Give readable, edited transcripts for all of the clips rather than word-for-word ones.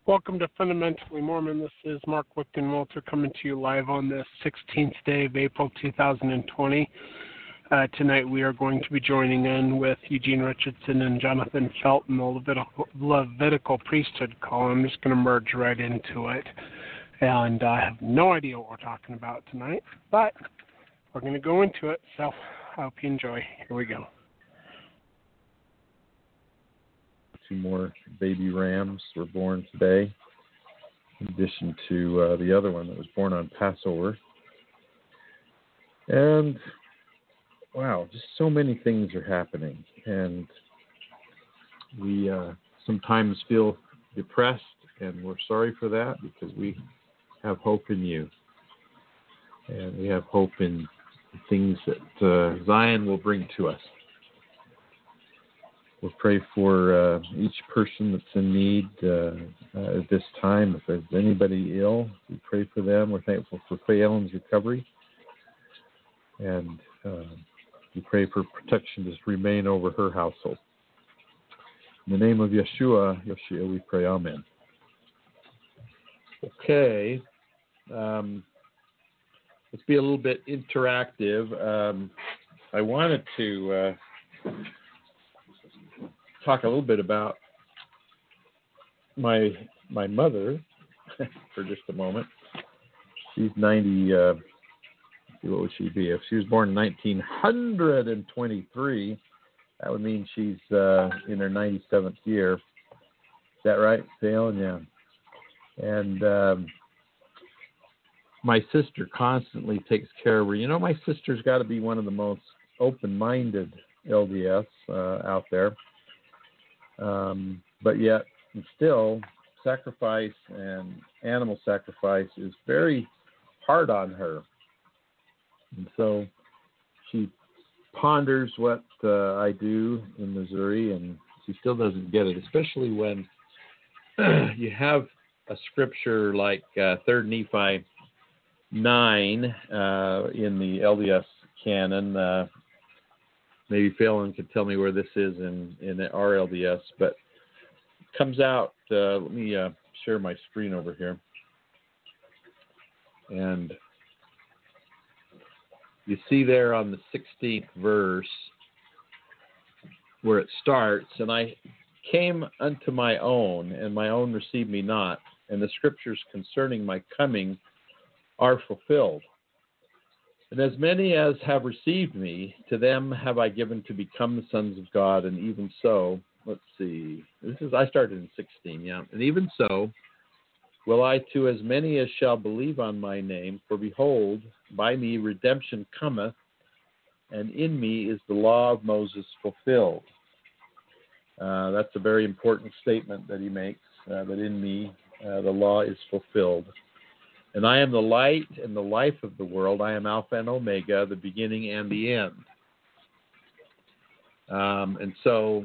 Welcome to Fundamentally Mormon. This is Mark Wichtenwalter coming to you live on the 16th day of April 2020. Tonight we are going to be joining in with Eugene Richardson and Jonathan Felton, the Levitical priesthood call. I'm just going to merge right into it. And I have no idea what we're talking about tonight, but we're going to go into it, so I hope you enjoy. Here we go. 2 more baby rams were born today, in addition to the other one that was born on Passover. And, wow, just so many things are happening. And we sometimes feel depressed, and we're sorry for that because we have hope in you. And we have hope in the things that Zion will bring to us. We'll pray for each person that's in need at this time. If there's anybody ill, we pray for them. We're thankful for Faye Ellen's recovery. And we pray for protection to remain over her household. In the name of Yeshua, we pray, amen. Okay. Let's be a little bit interactive. I wanted to talk a little bit about my mother for just a moment. She's 90. What would she be? If she was born in 1923, that would mean she's in her 97th year. Is that right, Dale? Yeah. And my sister constantly takes care of her. You know, my sister's got to be one of the most open-minded LDS out there. But yet, and still, sacrifice and animal sacrifice is very hard on her. And so she ponders what I do in Missouri, and she still doesn't get it, especially when you have a scripture like 3 Nephi 9 in the LDS canon. Maybe Phelan could tell me where this is in our LDS, but it comes out. Let me share my screen over here. And you see there on the 16th verse where it starts, and I came unto my own, and my own received me not, and the scriptures concerning my coming are fulfilled. And as many as have received me, to them have I given to become the sons of God, and even so, let's see, I started in 16, yeah. And even so, will I to as many as shall believe on my name, for behold, by me redemption cometh, and in me is the law of Moses fulfilled. That's a very important statement that he makes, that in me the law is fulfilled. And I am the light and the life of the world. I am Alpha and Omega, the beginning and the end. And so,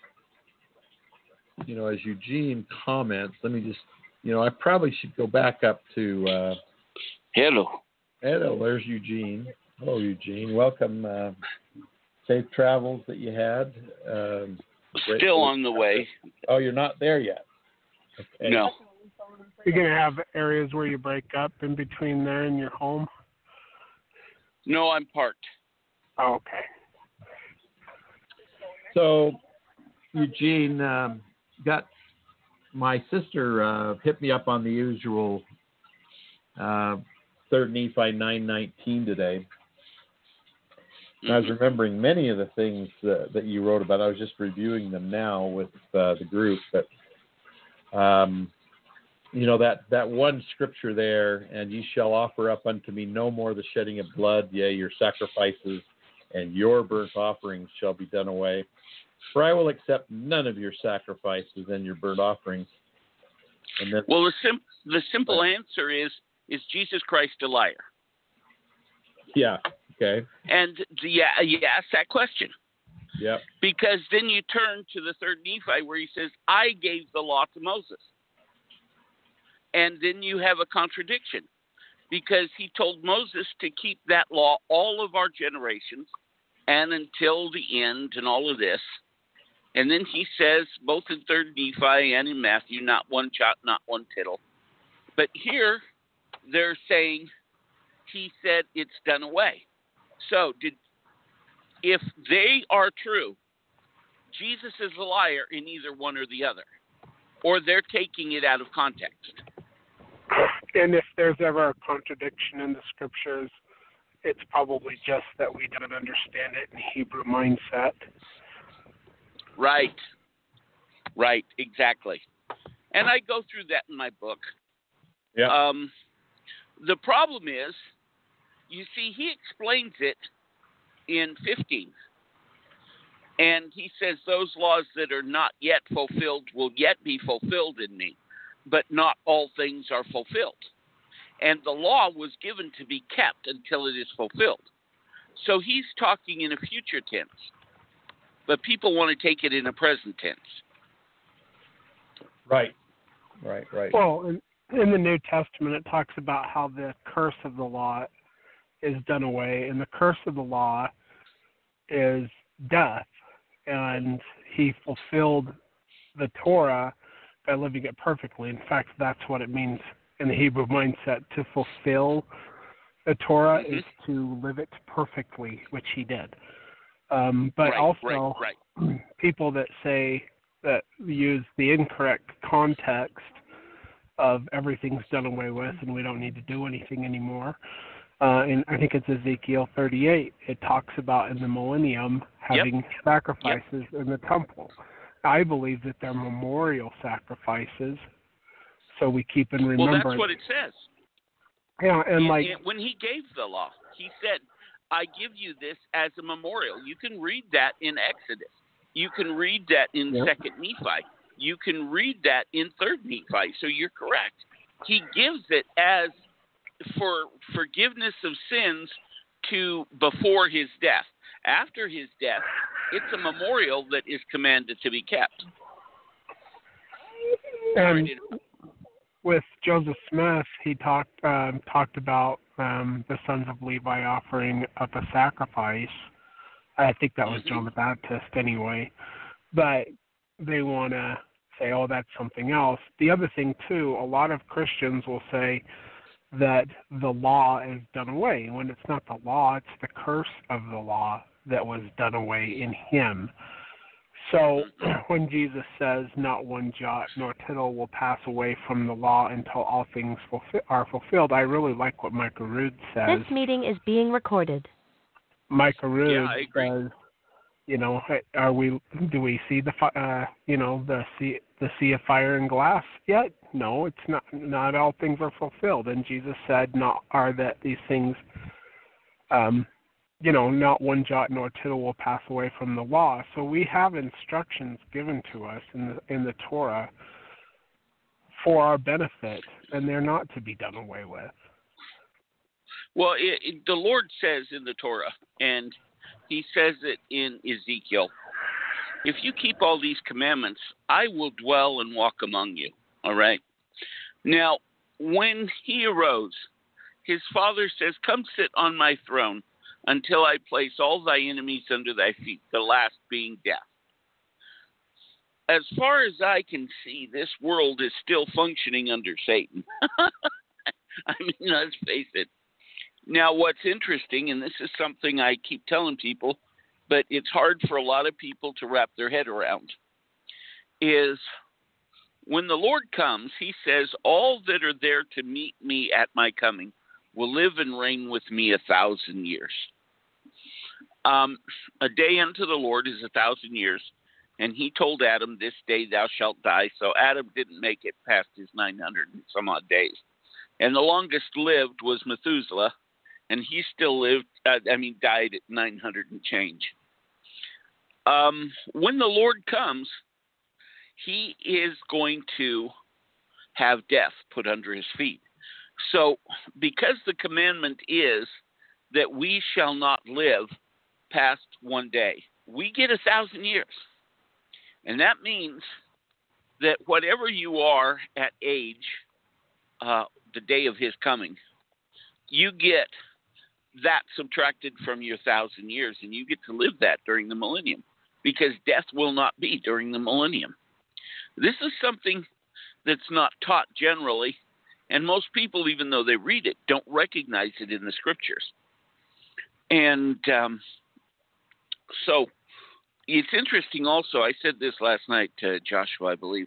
you know, as Eugene comments, let me just, you know, I probably should go back up to... Hello. Hello, there's Eugene. Hello, Eugene. Welcome. Safe travels that you had. Still on the way. Oh, you're not there yet? Okay. No. You're going to have areas where you break up in between there and your home? No, I'm parked. Oh, okay. So, Eugene, got my sister hit me up on the usual 3 Nephi 9:19 today. And I was remembering many of the things that you wrote about. I was just reviewing them now with the group, but you know, that one scripture there, and ye shall offer up unto me no more the shedding of blood, yea, your sacrifices and your burnt offerings shall be done away. For I will accept none of your sacrifices and your burnt offerings. And then, well, the simple answer is Jesus Christ a liar? Yeah, okay. And you ask that question. Yep. Because then you turn to the 3 Nephi where he says, I gave the law to Moses. And then you have a contradiction because he told Moses to keep that law all of our generations and until the end and all of this. And then he says, both in 3rd Nephi and in Matthew, not one jot, not one tittle. But here they're saying he said it's done away. So if they are true, Jesus is a liar in either one or the other, or they're taking it out of context. And if there's ever a contradiction in the scriptures, it's probably just that we don't understand it in Hebrew mindset. Right, exactly. And I go through that in my book. Yeah. The problem is, you see, he explains it in 15. And he says those laws that are not yet fulfilled will yet be fulfilled in me, but not all things are fulfilled. And the law was given to be kept until it is fulfilled. So he's talking in a future tense, but people want to take it in a present tense. Right. Well, in the New Testament, it talks about how the curse of the law is done away, and the curse of the law is death. And he fulfilled the Torah by living it perfectly. In fact, that's what it means in the Hebrew mindset. To fulfill the Torah is to live it perfectly, which he did. But also, people that say that use the incorrect context of everything's done away with and we don't need to do anything anymore. And I think it's Ezekiel 38. It talks about in the millennium having sacrifices in the temple. I believe that they're memorial sacrifices, so we keep in remembrance. Well, that's what it says. Yeah, and when he gave the law, he said, I give you this as a memorial. You can read that in Exodus. You can read that in 2nd Nephi. You can read that in 3rd Nephi. So you're correct. He gives it as for forgiveness of sins to before his death. After his death, it's a memorial that is commanded to be kept. And with Joseph Smith, he talked about the sons of Levi offering up a sacrifice. I think that was John the Baptist anyway. But they want to say, oh, that's something else. The other thing, too, a lot of Christians will say that the law is done away. When it's not the law, it's the curse of the law that was done away in him. So when Jesus says, not one jot nor tittle will pass away from the law until all things are fulfilled, I really like what Micah Rood says. This meeting is being recorded. Micah Rood says, do we see the sea of fire and glass yet? No, it's not. Not all things are fulfilled. And Jesus said, not are that these things, not one jot nor tittle will pass away from the law. So we have instructions given to us in the Torah for our benefit, and they're not to be done away with. Well, the Lord says in the Torah, and he says it in Ezekiel, if you keep all these commandments, I will dwell and walk among you. All right? Now, when he arose, his father says, come sit on my throne until I place all thy enemies under thy feet, the last being death. As far as I can see, this world is still functioning under Satan. I mean, let's face it. Now, what's interesting, and this is something I keep telling people, but it's hard for a lot of people to wrap their head around, is when the Lord comes, he says, all that are there to meet me at my coming will live and reign with me 1,000 years. A day unto the Lord is 1,000 years, and he told Adam, this day thou shalt die. So Adam didn't make it past his 900 and some odd days. And the longest lived was Methuselah, and he still died at 900 and change. When the Lord comes, he is going to have death put under his feet. So because the commandment is that we shall not live past one day, we get 1,000 years. And that means that whatever you are at age, the day of his coming, you get that subtracted from your 1,000 years, and you get to live that during the millennium. because death will not be during the millennium. This is something that's not taught generally, and most people, even though they read it, don't recognize it in the scriptures. And so it's interesting also, I said this last night to Joshua, I believe.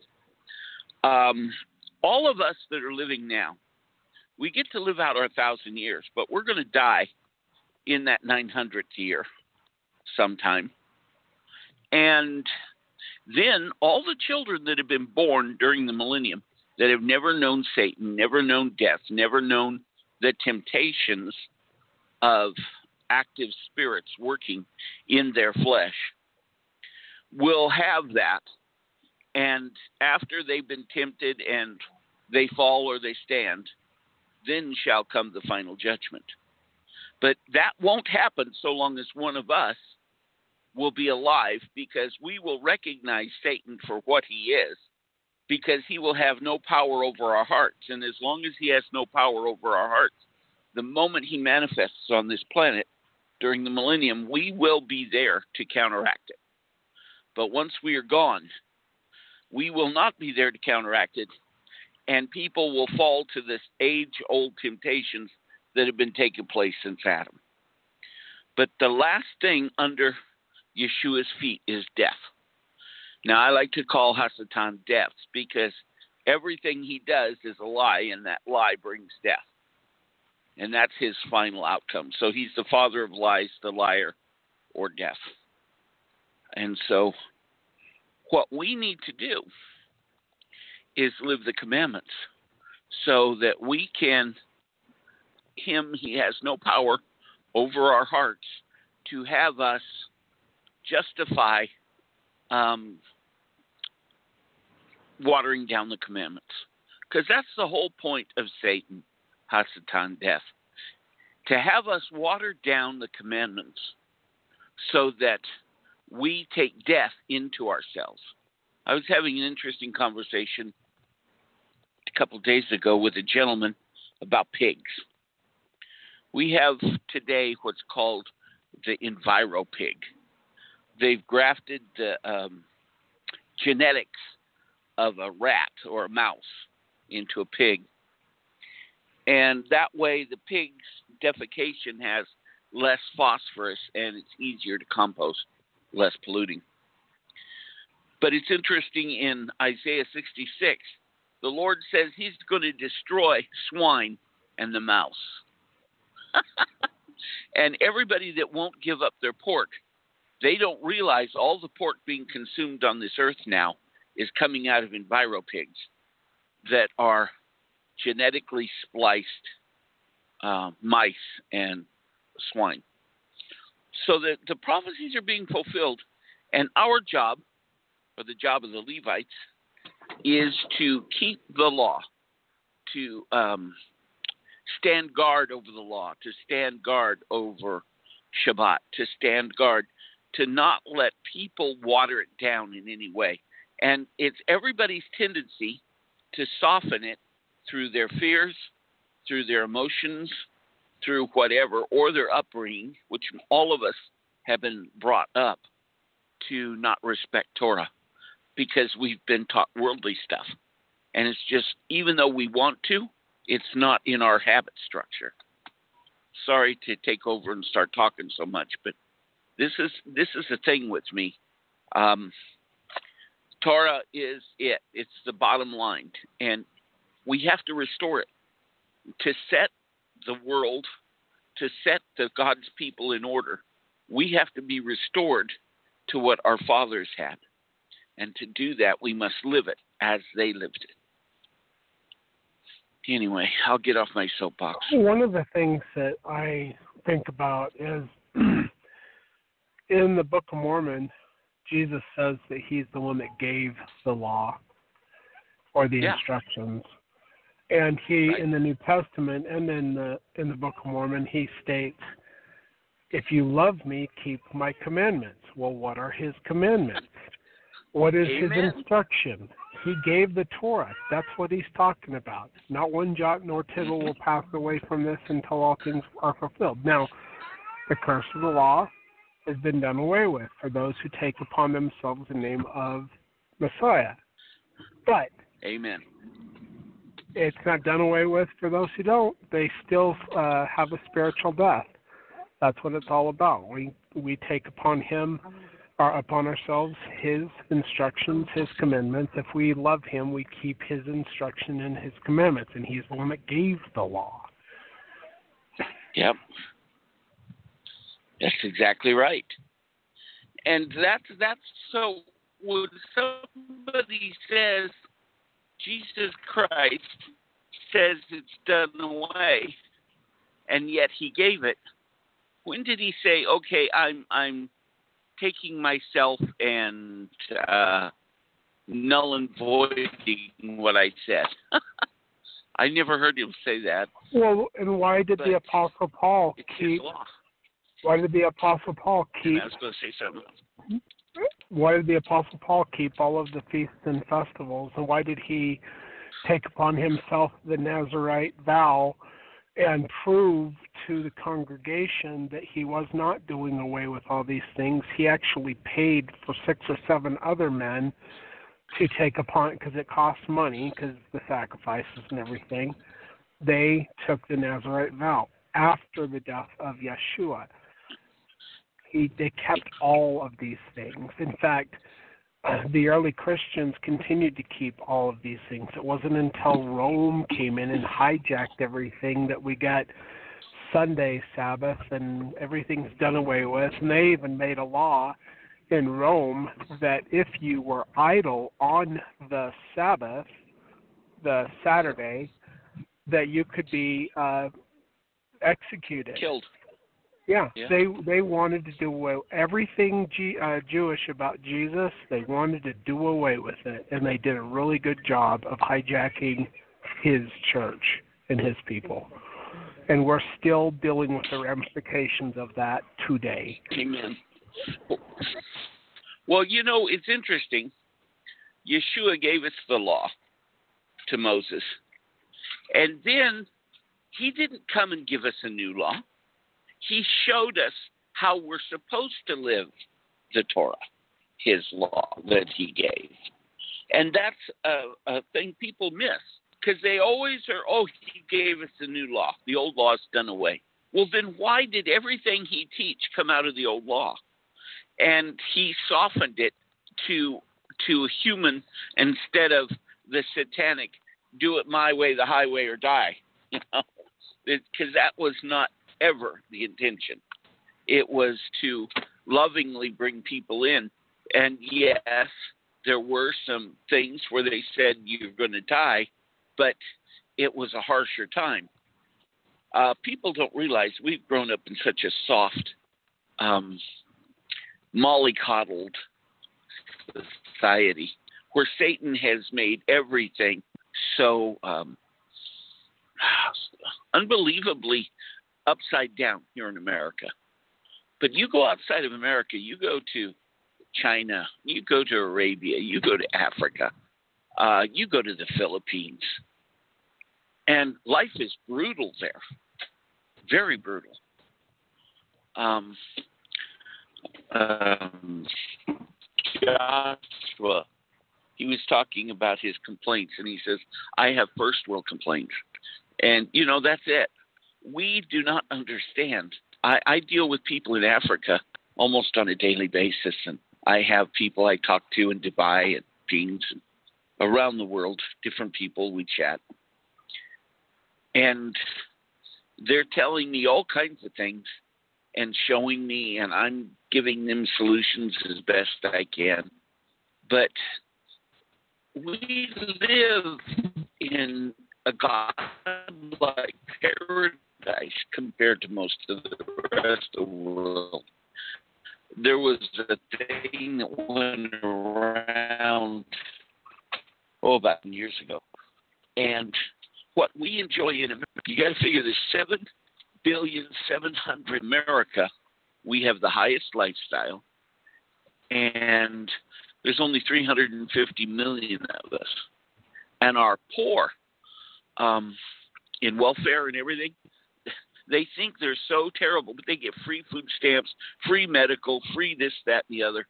All of us that are living now, we get to live out our 1,000 years, but we're going to die in that 900th year sometime. And then all the children that have been born during the millennium that have never known Satan, never known death, never known the temptations of active spirits working in their flesh will have that. And after they've been tempted and they fall or they stand, then shall come the final judgment. But that won't happen so long as one of us will be alive, because we will recognize Satan for what he is, because he will have no power over our hearts. And as long as he has no power over our hearts, the moment he manifests on this planet during the millennium, we will be there to counteract it. But once we are gone, we will not be there to counteract it, and people will fall to this age-old temptations that have been taking place since Adam. But the last thing under Yeshua's feet is death. Now, I like to call Hasatan death, because everything he does is a lie, and that lie brings death. And that's his final outcome. So he's the father of lies, the liar, or death. And so what we need to do is live the commandments so that we can, he has no power over our hearts to have us justify watering down the commandments. Because that's the whole point of Satan, Hasatan, death. To have us water down the commandments so that we take death into ourselves. I was having an interesting conversation a couple of days ago with a gentleman about pigs. We have today what's called the EnviroPig. They've grafted the genetics of a rat or a mouse into a pig. And that way the pig's defecation has less phosphorus and it's easier to compost, less polluting. But it's interesting, in Isaiah 66, the Lord says he's going to destroy swine and the mouse. And everybody that won't give up their pork, they don't realize all the pork being consumed on this earth now is coming out of EnviroPigs that are genetically spliced mice and swine. So the prophecies are being fulfilled, and our job, or the job of the Levites, is to keep the law, to stand guard over the law, to stand guard over Shabbat, to stand guard, to not let people water it down in any way. And it's everybody's tendency to soften it through their fears, through their emotions, through whatever, or their upbringing, which all of us have been brought up to not respect Torah because we've been taught worldly stuff. And it's just, even though we want to, it's not in our habit structure. Sorry to take over and start talking so much, but this is the thing with me. Torah is it. It's the bottom line. And we have to restore it. To set the world, to set the God's people in order, we have to be restored to what our fathers had. And to do that, we must live it as they lived it. Anyway, I'll get off my soapbox. One of the things that I think about is in the Book of Mormon, Jesus says that he's the one that gave the law or the instructions. And he, in the New Testament and in the Book of Mormon, he states, if you love me, keep my commandments. Well, what are his commandments? What is his instruction? He gave the Torah. That's what he's talking about. Not one jot nor tittle will pass away from this until all things are fulfilled. Now, the curse of the law has been done away with for those who take upon themselves the name of Messiah. But Amen. it's not done away with for those who don't. They still have a spiritual death. That's what it's all about. We take upon upon ourselves his instructions, his commandments. If we love him, we keep his instruction and his commandments, and he's the one that gave the law. Yep. That's exactly right. And that's so when somebody says Jesus Christ says it's done away, and yet he gave it, when did he say, okay, I'm taking myself and null and voiding what I said? I never heard him say that. Well, and why did the Apostle Paul keep? Why did the Apostle Paul keep? I was going to say something. Why did the Apostle Paul keep all of the feasts and festivals, and why did he take upon himself the Nazirite vow and prove to the congregation that he was not doing away with all these things? He actually paid for 6 or 7 other men to take upon, because it costs money, because the sacrifices and everything. They took the Nazirite vow after the death of Yeshua. They kept all of these things. In fact, the early Christians continued to keep all of these things. It wasn't until Rome came in and hijacked everything that we got Sunday Sabbath and everything's done away with. And they even made a law in Rome that if you were idle on the Sabbath, the Saturday, that you could be executed. Killed. Yeah. They wanted to do away with everything Jewish about Jesus. They wanted to do away with it, and they did a really good job of hijacking his church and his people. And we're still dealing with the ramifications of that today. Amen. Well, it's interesting. Yeshua gave us the law to Moses, and then he didn't come and give us a new law. He showed us how we're supposed to live the Torah, his law that he gave. And that's a thing people miss, because they always are, he gave us a new law. The old law's done away. Well, then why did everything he teach come out of the old law? And he softened it to a human instead of the satanic, do it my way, the highway, or die. Because that was not ever the intention. It was to lovingly bring people in. And yes, there were some things where they said you're going to die, but it was a harsher time. People don't realize we've grown up in such a soft, mollycoddled society where Satan has made everything so unbelievably upside down here in America. But you go outside of America, you go to China, you go to Arabia, you go to Africa, you go to the Philippines, and life is brutal there. Very brutal. Joshua, he was talking about his complaints, and he says, I have first world complaints. And, that's it. We do not understand. I deal with people in Africa almost on a daily basis, and I have people I talk to in Dubai and Phoenix and around the world, different people we chat. And they're telling me all kinds of things and showing me, and I'm giving them solutions as best I can. But we live in a godlike paradise compared to most of the rest of the world. There was a thing that went around, about years ago. And what we enjoy in America, you got to figure there's 7,700,000,000 America. We have the highest lifestyle, and there's only 350 million of us. And our poor, in welfare and everything, They think they're so terrible, but they get free food stamps, free medical, free this, that, and the other.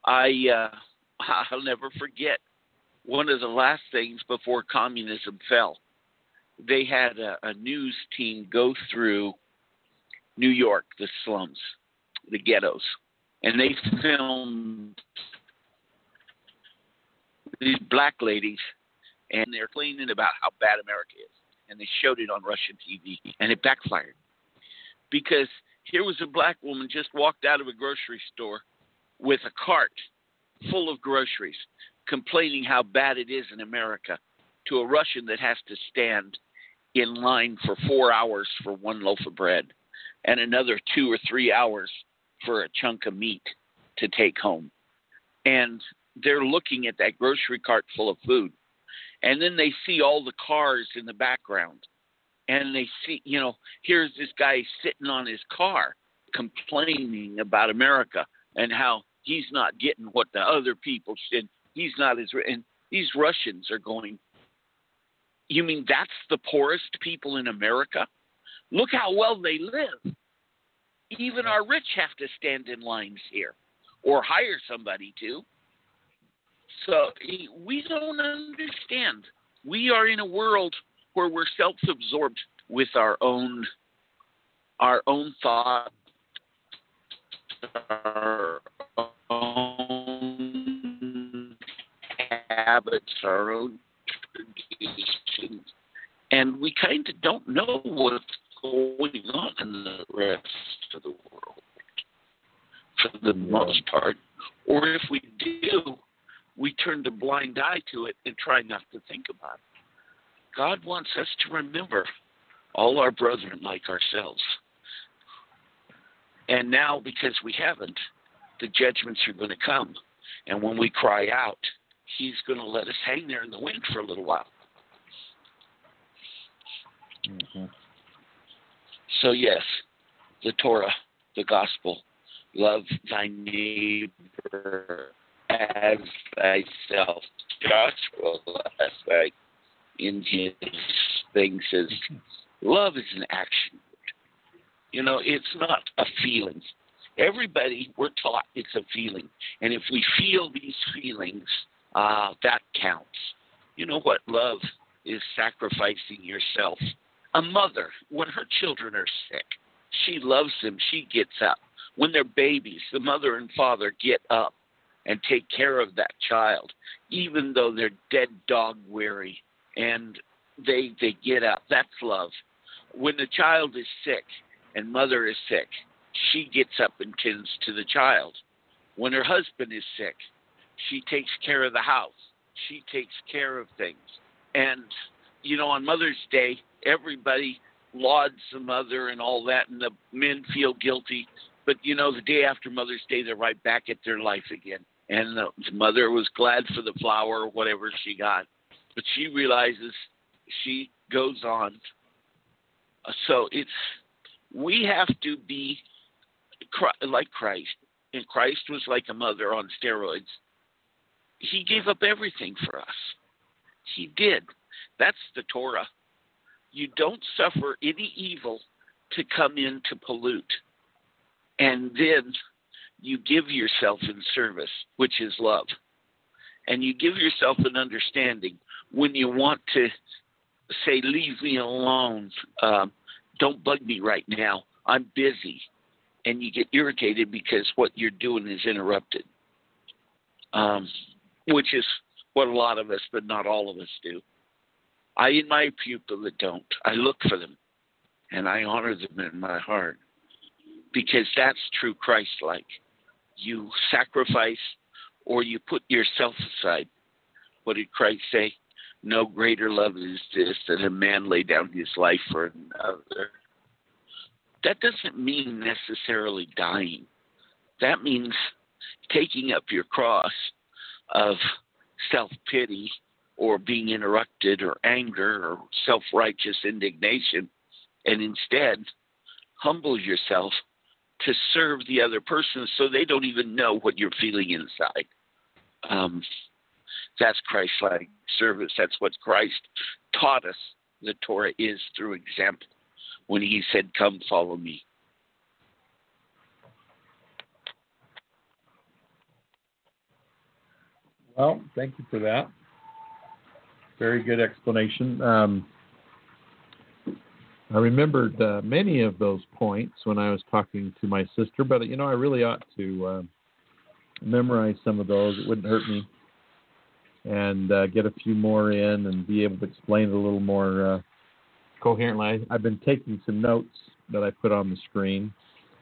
I'll never forget one of the last things before communism fell. They had a news team go through New York, the slums, the ghettos, and they filmed these black ladies, and they're complaining about how bad America is. And they showed it on Russian TV, and it backfired. Because here was a black woman just walked out of a grocery store with a cart full of groceries, complaining how bad it is in America, to a Russian that has to stand in line for 4 hours for one loaf of bread and another 2 or 3 hours for a chunk of meat to take home. And they're looking at that grocery cart full of food. And then they see all the cars in the background. And they see, here's this guy sitting on his car complaining about America and how he's not getting what the other people should. He's not as, and these Russians are going, you mean that's the poorest people in America? Look how well they live. Even our rich have to stand in lines here or hire somebody to. So we don't understand. We are in a world where we're self-absorbed with our own thoughts, our own habits, our own traditions, and we kind of don't know what's going on in the rest of the world for the most part. Or if we do, we turn a blind eye to it and try not to think about it. God wants us to remember all our brethren like ourselves. And now, because we haven't, the judgments are going to come. And when we cry out, he's going to let us hang there in the wind for a little while. Mm-hmm. So yes, the Torah, the gospel, love thy neighbor as thyself. Joshua last night in his thing says, love is an action word. It's not a feeling. Everybody, we're taught it's a feeling. And if we feel these feelings, that counts. You know what love is? Sacrificing yourself. A mother, when her children are sick, she loves them. She gets up. When they're babies, the mother and father get up and take care of that child, even though they're dead dog weary, and they get up. That's love. When the child is sick and mother is sick, she gets up and tends to the child. When her husband is sick, she takes care of the house. She takes care of things. And, on Mother's Day, everybody lauds the mother and all that, and the men feel guilty. But, the day after Mother's Day, they're right back at their life again. And the mother was glad for the flower or whatever she got. But she realizes she goes on. So we have to be like Christ. And Christ was like a mother on steroids. He gave up everything for us. He did. That's the Torah. You don't suffer any evil to come in to pollute. And then you give yourself in service, which is love. And you give yourself an understanding when you want to say, leave me alone. Don't bug me right now. I'm busy. And you get irritated because what you're doing is interrupted, which is what a lot of us, but not all of us, do. I admire people that don't. I look for them, and I honor them in my heart, because that's true Christ-like. You sacrifice or you put yourself aside. What did Christ say? No greater love is this, that a man lay down his life for another. That doesn't mean necessarily dying. That means taking up your cross of self-pity or being interrupted or anger or self-righteous indignation, and instead humble yourself to serve the other person so they don't even know what you're feeling inside. That's Christ-like service. That's what Christ taught us the Torah is through example. when he said, "Come, follow me." Well, thank you for that. Very good explanation. I remembered many of those points when I was talking to my sister, but, I really ought to memorize some of those. It wouldn't hurt me. And get a few more in and be able to explain it a little more coherently. I've been taking some notes that I put on the screen.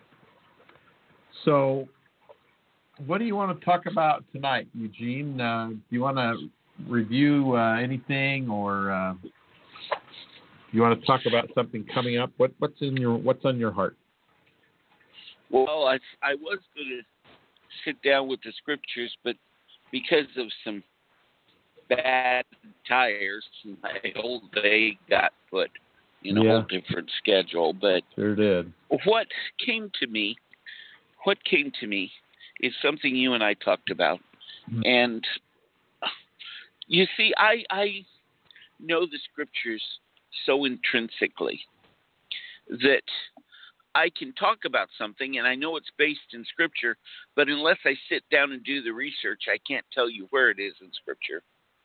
So what do you want to talk about tonight, Eugene? Do you want to review anything, or you want to talk about something coming up? What's on your heart? Well, I was going to sit down with the scriptures, but because of some bad tires, my whole day got put in a whole different schedule. But sure did. What came to me is something you and I talked about. Mm-hmm. And you see, I know the scriptures so intrinsically that I can talk about something and I know it's based in scripture, but unless I sit down and do the research, I can't tell you where it is in scripture.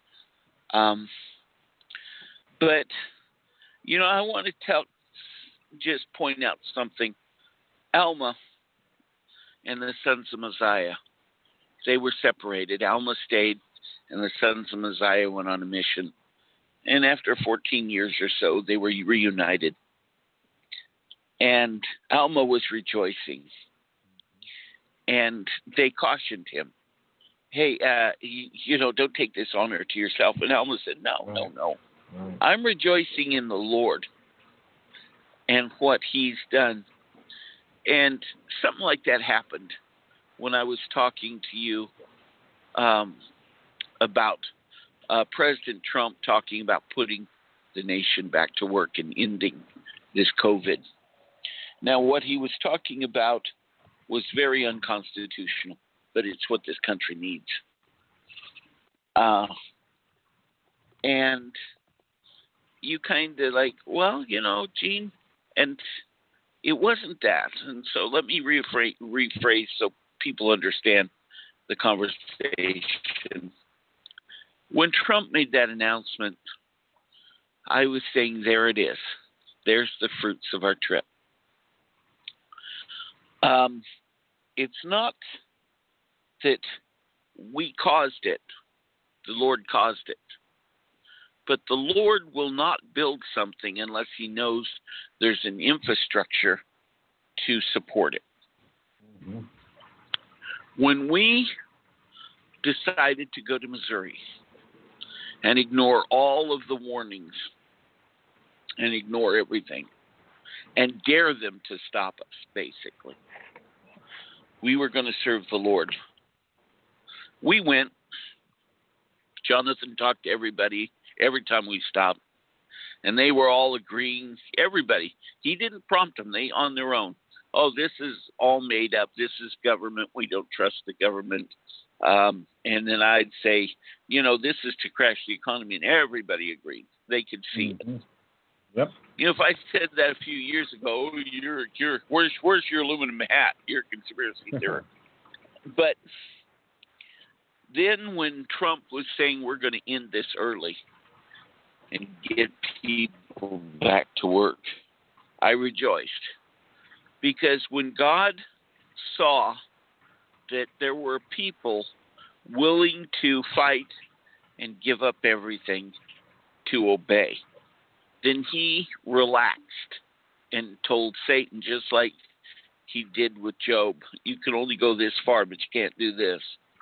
But, I want to just point out something. Alma and the sons of Mosiah, they were separated. Alma stayed, and the sons of Mosiah went on a mission. And after 14 years or so, they were reunited. And Alma was rejoicing. And they cautioned him, hey, don't take this honor to yourself. And Alma said, no. Right. I'm rejoicing in the Lord and what he's done. And something like that happened when I was talking to you about President Trump talking about putting the nation back to work and ending this COVID. Now, what he was talking about was very unconstitutional, but it's what this country needs. And you kind of like, well, Gene, and it wasn't that. And so let me rephrase so people understand the conversation. When Trump made that announcement, I was saying, there it is. There's the fruits of our trip. It's not that we caused it. The Lord caused it. But the Lord will not build something unless he knows there's an infrastructure to support it. Mm-hmm. When we decided to go to Missouri and ignore all of the warnings and ignore everything and dare them to stop us, basically, we were going to serve the Lord. We went. Jonathan talked to everybody every time we stopped, and they were all agreeing. Everybody. He didn't prompt them. They on their own. Oh, this is all made up. This is government. We don't trust the government. And then I'd say, this is to crash the economy, and everybody agreed. They could see it. Yep. If I said that a few years ago, where's your aluminum hat? You're a conspiracy theorist. But then when Trump was saying we're going to end this early and get people back to work, I rejoiced. Because when God saw that there were people willing to fight and give up everything to obey, then he relaxed and told Satan, just like he did with Job, you can only go this far, but you can't do this.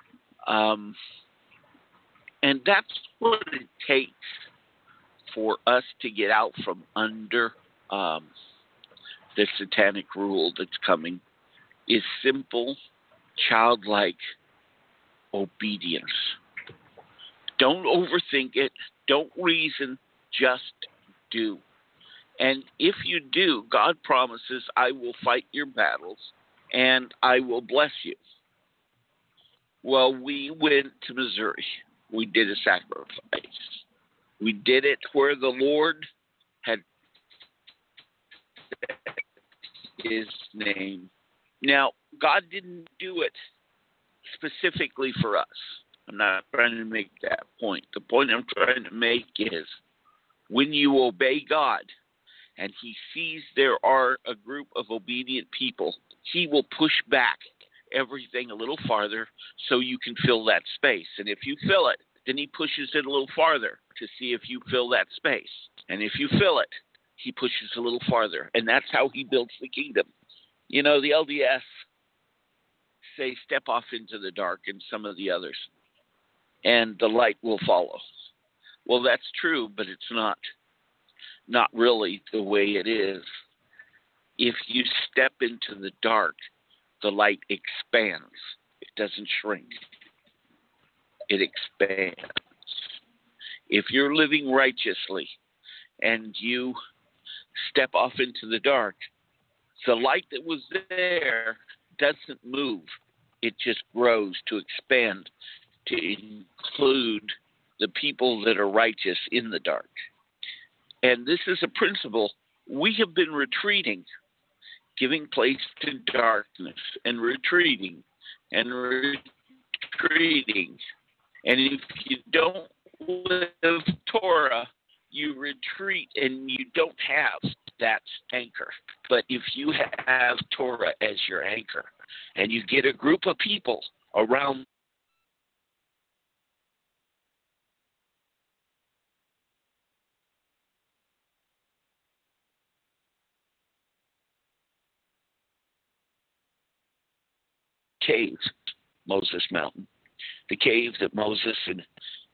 And that's what it takes for us to get out from under the satanic rule that's coming, is simple, childlike obedience. Don't overthink it. Don't reason. Just do. And if you do, God promises, I will fight your battles and I will bless you. Well, we went to Missouri. We did a sacrifice. We did it where the Lord had his name. Now, God didn't do it specifically for us. I'm not trying to make that point. The point I'm trying to make is when you obey God and he sees there are a group of obedient people, he will push back everything a little farther so you can fill that space. And if you fill it, then he pushes it a little farther to see if you fill that space. And if you fill it, he pushes a little farther. And that's how he builds the kingdom. You know, the LDS say step off into the dark, and some of the others, and the light will follow. Well, that's true, but it's not really the way it is. If you step into the dark, the light expands. It doesn't shrink. It expands. If you're living righteously and you step off into the dark, the light that was there doesn't move. It just grows to expand to include the people that are righteous in the dark. And this is a principle. We have been retreating, giving place to darkness, and retreating, and retreating. And if you don't live Torah, you retreat and you don't have that anchor. But if you have Torah as your anchor, and you get a group of people around caves, Moses Mountain, the cave that Moses and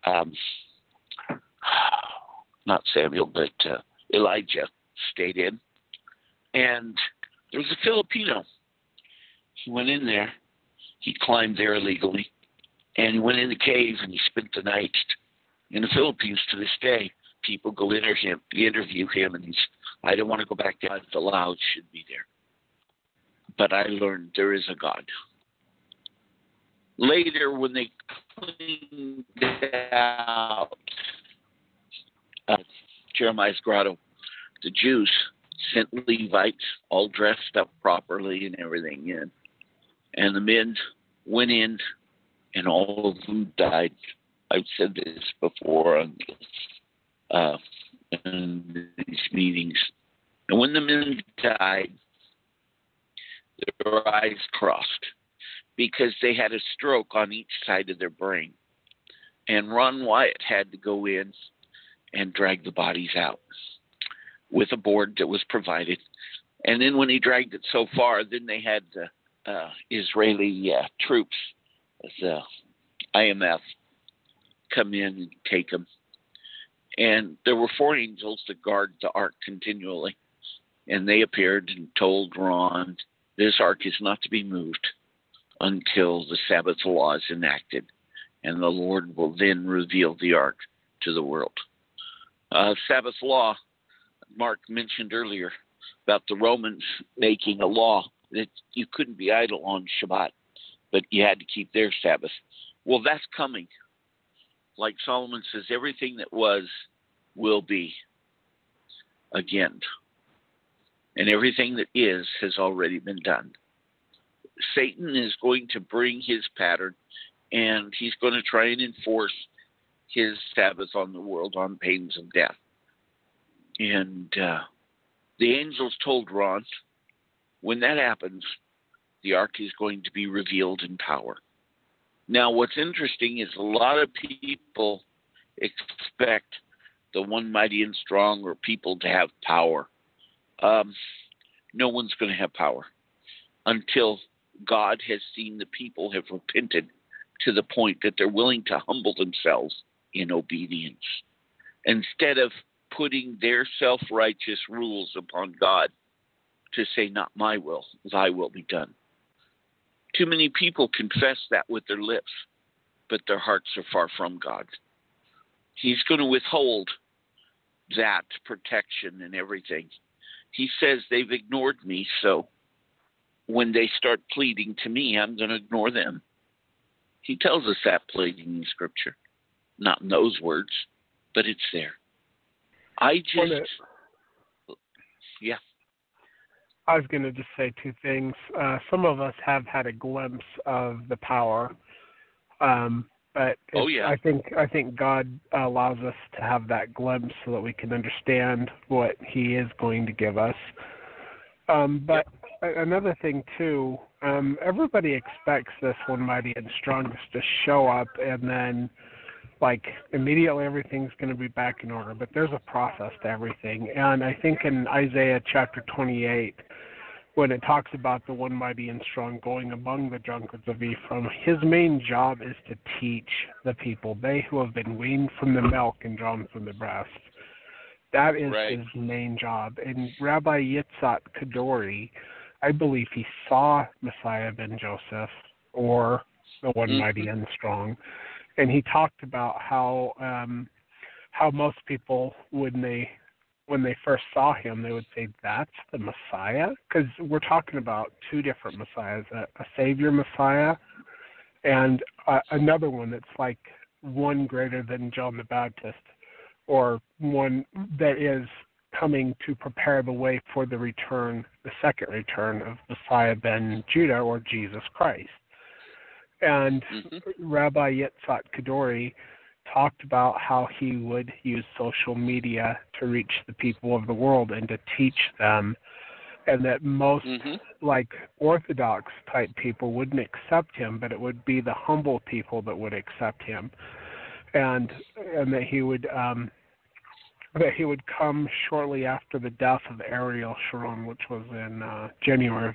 not Samuel, but Elijah stayed in. And there was a Filipino. He went in there. He climbed there illegally. And he went in the cave and he spent the night. In the Philippines to this day, people go interview him, and I don't want to go back there. God allowed should be there. But I learned there is a God. Later, when they cleaned out Jeremiah's grotto, the Jews sent Levites all dressed up properly and everything in. And the men went in, and all of them died. I've said this before on in these meetings. And when the men died, their eyes crossed because they had a stroke on each side of their brain. And Ron Wyatt had to go in and drag the bodies out with a board that was provided. And then when he dragged it so far, then they had the Israeli troops, the IMF, come in and take them. And there were 4 angels that guard the ark continually. And they appeared and told Ron, this ark is not to be moved until the Sabbath law is enacted. And the Lord will then reveal the ark to the world. Sabbath law, Mark mentioned earlier about the Romans making a law that you couldn't be idle on Shabbat, but you had to keep their Sabbath. Well, that's coming. Like Solomon says, everything that was will be again. And everything that is has already been done. Satan is going to bring his pattern, and he's going to try and enforce his Sabbath on the world on pains of death. And the angels told Ron, when that happens, the ark is going to be revealed in power. Now, what's interesting is a lot of people expect the one mighty and strong or people to have power. No one's going to have power until God has seen the people have repented to the point that they're willing to humble themselves in obedience. Instead of putting their self-righteous rules upon God to say, not my will, thy will be done. Too many people confess that with their lips, but their hearts are far from God. He's going to withhold that protection and everything. He says they've ignored me, so when they start pleading to me, I'm going to ignore them. He tells us that pleading in Scripture. Not in those words, but it's there. I was going to just say two things. Some of us have had a glimpse of the power, but I think God allows us to have that glimpse so that we can understand what He is going to give us. But another thing too, everybody expects this one mighty and strongest to show up, and then immediately everything's going to be back in order. But there's a process to everything, and I think in Isaiah chapter 28. When it talks about the one mighty and strong going among the drunkards of Ephraim, his main job is to teach the people, they who have been weaned from the milk and drawn from the breast. That is his main job. And Rabbi Yitzhak Kadori, I believe he saw Messiah ben Joseph, or the one mighty and strong, and he talked about how most people, when they first saw him, they would say, that's the Messiah? Because we're talking about two different Messiahs, a Savior Messiah and another one that's like one greater than John the Baptist, or one that is coming to prepare the way for the second return of Messiah ben Judah, or Jesus Christ. And Rabbi Yitzhak Kadori talked about how he would use social media to reach the people of the world and to teach them, and that most Orthodox type people wouldn't accept him, but it would be the humble people that would accept him, and that he would come shortly after the death of Ariel Sharon, which was in January of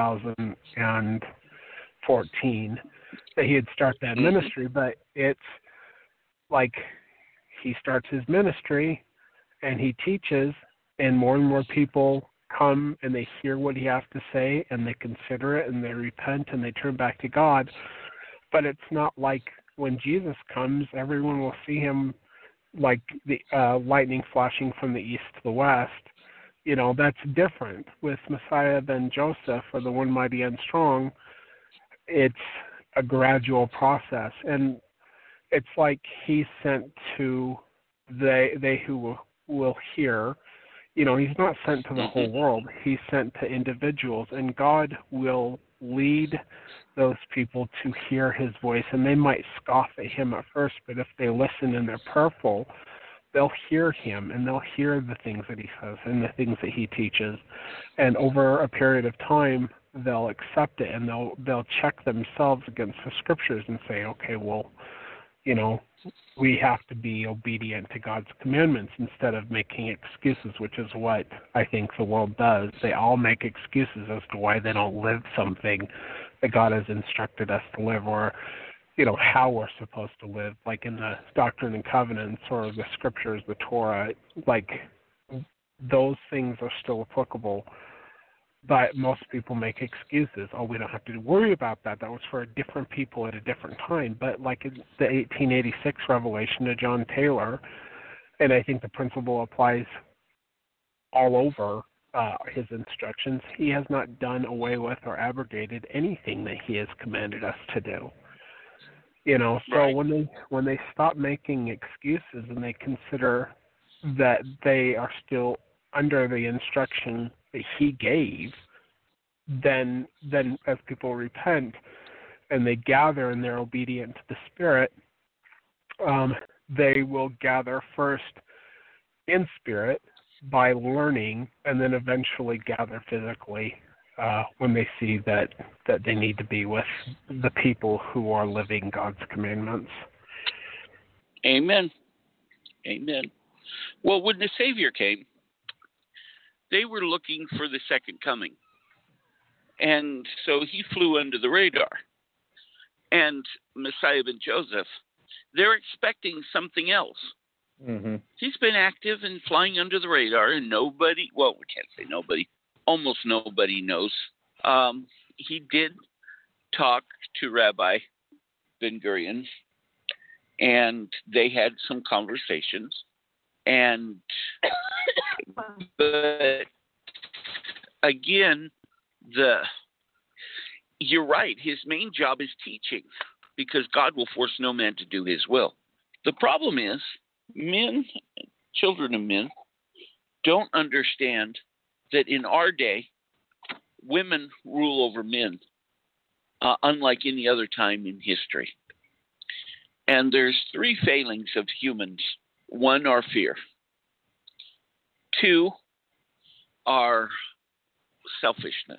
2014, that he'd start that ministry. But it's he starts his ministry and he teaches, and more people come and they hear what he has to say and they consider it and they repent and they turn back to God. But it's not like when Jesus comes, everyone will see him like the lightning flashing from the east to the west. That's different. With Messiah ben Joseph, or the one mighty and strong, it's a gradual process. And it's like he's sent to they who will hear. He's not sent to the whole world. He's sent to individuals, and God will lead those people to hear his voice. And they might scoff at him at first, but if they listen and they're prayerful, they'll hear him, and they'll hear the things that he says and the things that he teaches. And over a period of time, they'll accept it, and they'll check themselves against the scriptures and say, okay, well, we have to be obedient to God's commandments instead of making excuses, which is what I think the world does. They all make excuses as to why they don't live something that God has instructed us to live, or, how we're supposed to live, like in the Doctrine and Covenants or the scriptures, the Torah. Those things are still applicable. But most people make excuses. Oh, we don't have to worry about that. That was for different people at a different time. But like in the 1886 revelation to John Taylor, and I think the principle applies all over his instructions, he has not done away with or abrogated anything that he has commanded us to do. So when they stop making excuses and they consider that they are still under the instruction that he gave, then as people repent and they gather and they're obedient to the Spirit, they will gather first in spirit by learning, and then eventually gather physically when they see that they need to be with the people who are living God's commandments. Amen. Amen. Well, when the Savior came, they were looking for the second coming. And so he flew under the radar. And Messiah ben Joseph, they're expecting something else. Mm-hmm. He's been active and flying under the radar, and nobody, well, we can't say nobody, almost nobody knows. He did talk to Rabbi Ben-Gurion, and they had some conversations. And but again, you're right. His main job is teaching, because God will force no man to do his will. The problem is, men, children of men, don't understand that in our day, women rule over men, unlike any other time in history. And there's three failings of humans. One, our fear. Two, our selfishness.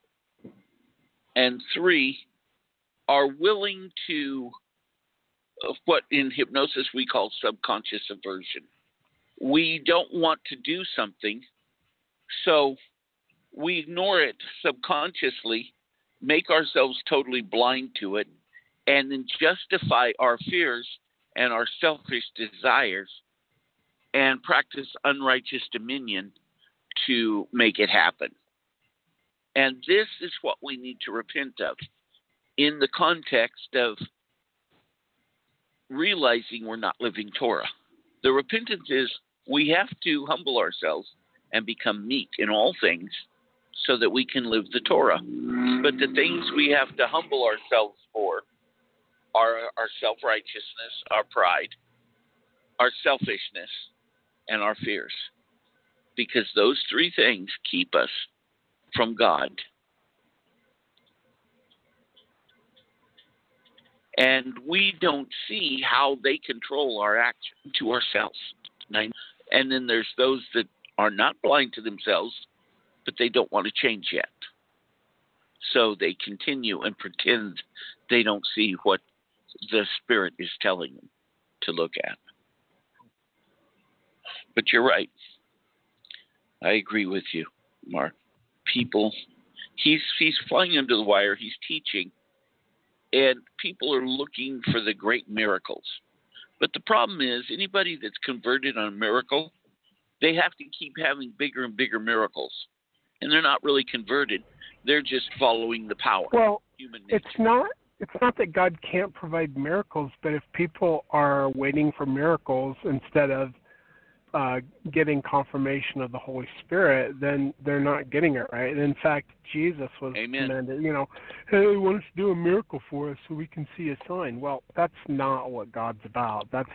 And three, are willing to what in hypnosis we call subconscious aversion. We don't want to do something, so we ignore it subconsciously, make ourselves totally blind to it, and then justify our fears and our selfish desires and practice unrighteous dominion to make it happen. And this is what we need to repent of in the context of realizing we're not living Torah. The repentance is we have to humble ourselves and become meek in all things so that we can live the Torah. But the things we have to humble ourselves for are our self-righteousness, our pride, our selfishness, and our fears. Because those three things keep us from God. And we don't see how they control our action to ourselves. And then there's those that are not blind to themselves, but they don't want to change yet. So they continue and pretend they don't see what the Spirit is telling them to look at. But you're right. I agree with you, Mark. People, he's flying under the wire. He's teaching. And people are looking for the great miracles. But the problem is, anybody that's converted on a miracle, they have to keep having bigger and bigger miracles. And they're not really converted. They're just following the power. Well, human nature. It's not that God can't provide miracles, but if people are waiting for miracles instead of getting confirmation of the Holy Spirit, then they're not getting it right. And in fact, Jesus was commanded, hey, he wants to do a miracle for us so we can see a sign. Well, that's not what God's about. That's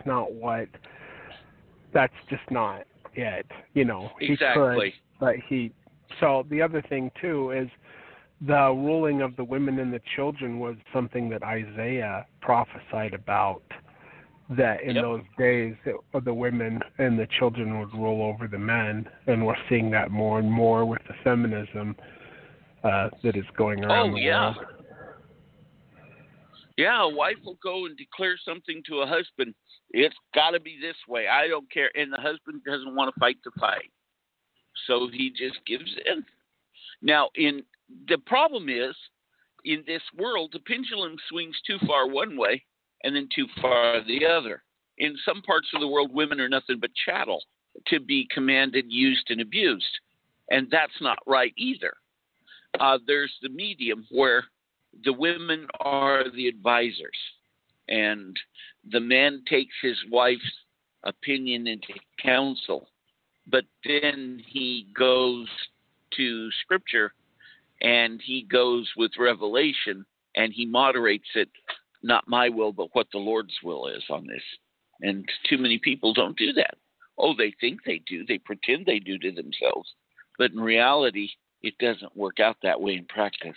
just not it. Exactly. He could, but so the other thing too is the ruling of the women and the children was something that Isaiah prophesied about. That in those days, the women and the children would rule over the men, and we're seeing that more and more with the feminism that is going around the world. Yeah, a wife will go and declare something to a husband. It's got to be this way. I don't care. And the husband doesn't want to fight the fight. So he just gives in. Now, the problem is, in this world, the pendulum swings too far one way and then too far the other. In some parts of the world, women are nothing but chattel to be commanded, used, and abused. And that's not right either. There's the medium where the women are the advisors, and the man takes his wife's opinion into counsel. But then he goes to Scripture, and he goes with revelation, and he moderates it. Not my will, but what the Lord's will is on this. And too many people don't do that. Oh, they think they do. They pretend they do to themselves. But in reality, it doesn't work out that way in practice.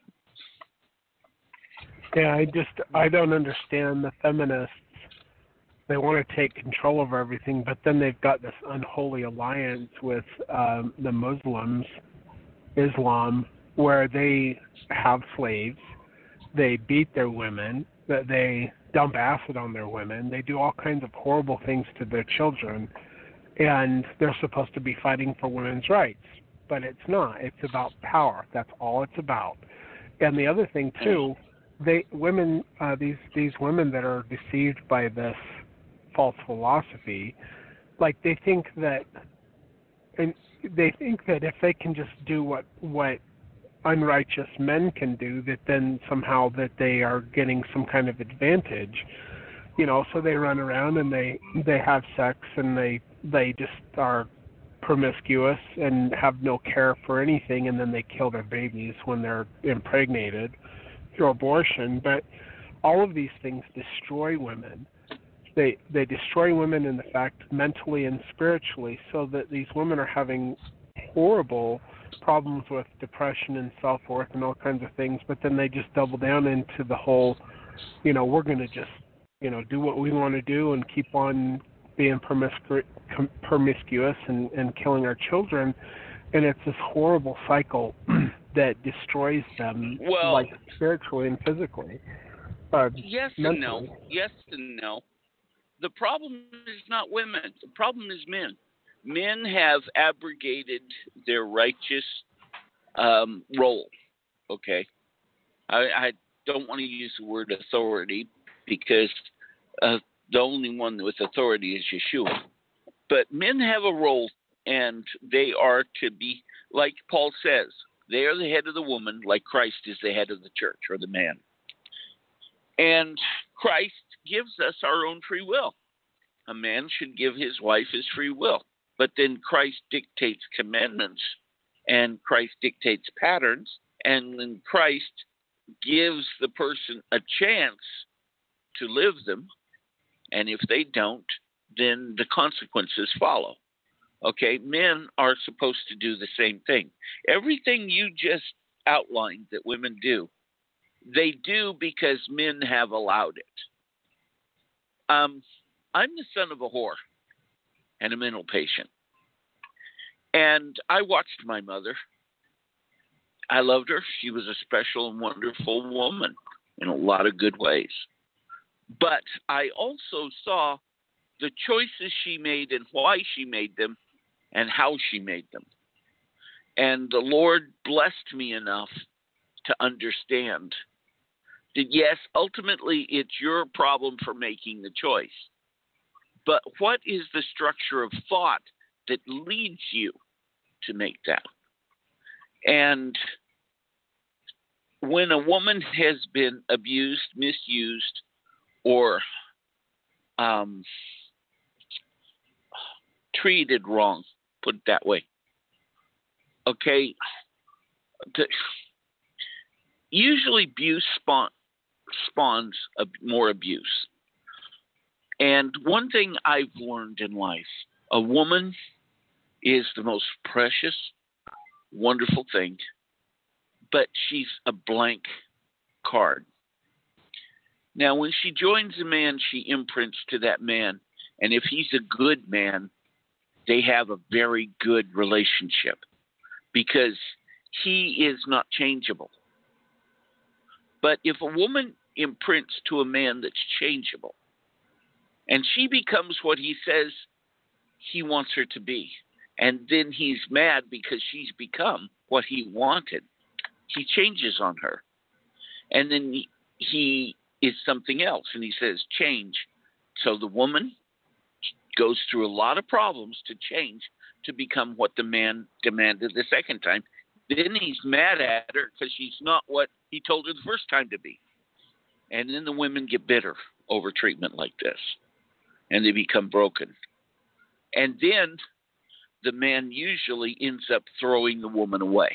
Yeah, I don't understand the feminists. They want to take control of everything, but then they've got this unholy alliance with the Muslims, Islam, where they have slaves. They beat their women, that they dump acid on their women, they do all kinds of horrible things to their children, and they're supposed to be fighting for women's rights. But it's not. It's about power. That's all it's about. And the other thing too, these women that are deceived by this false philosophy, like they think that if they can just do what unrighteous men can do, that then somehow that they are getting some kind of advantage, so they run around and they have sex and they just are promiscuous and have no care for anything, and then they kill their babies when they're impregnated through abortion. But all of these things destroy women. They destroy women in the fact mentally and spiritually, so that these women are having horrible problems with depression and self-worth and all kinds of things, but then they just double down into the whole, we're going to just, do what we want to do and keep on being promiscuous and killing our children. And it's this horrible cycle that destroys them, like spiritually and physically. Yes mentally. and no. Yes and no. The problem is not women. The problem is men. Men have abrogated their righteous role. Okay, I don't want to use the word authority because the only one with authority is Yeshua. But men have a role, and they are to be, like Paul says, they are the head of the woman, like Christ is the head of the church or the man. And Christ gives us our own free will. A man should give his wife his free will. But then Christ dictates commandments, and Christ dictates patterns, and then Christ gives the person a chance to live them. And if they don't, then the consequences follow. Okay, men are supposed to do the same thing. Everything you just outlined that women do, they do because men have allowed it. I'm the son of a whore and a mental patient. And I watched my mother. I loved her. She was a special and wonderful woman in a lot of good ways. But I also saw the choices she made and why she made them and how she made them. And the Lord blessed me enough to understand that, yes, ultimately it's your problem for making the choice. But what is the structure of thought that leads you to make that? And when a woman has been abused, misused, or treated wrong, put it that way, okay, usually abuse spawns more abuse. And one thing I've learned in life, a woman is the most precious, wonderful thing, but she's a blank card. Now, when she joins a man, she imprints to that man. And if he's a good man, they have a very good relationship because he is not changeable. But if a woman imprints to a man that's changeable, and she becomes what he says he wants her to be, and then he's mad because she's become what he wanted, he changes on her. And then he is something else, and he says, change. So the woman goes through a lot of problems to change to become what the man demanded the second time. Then he's mad at her because she's not what he told her the first time to be. And then the women get bitter over treatment like this, and they become broken. And then the man usually ends up throwing the woman away,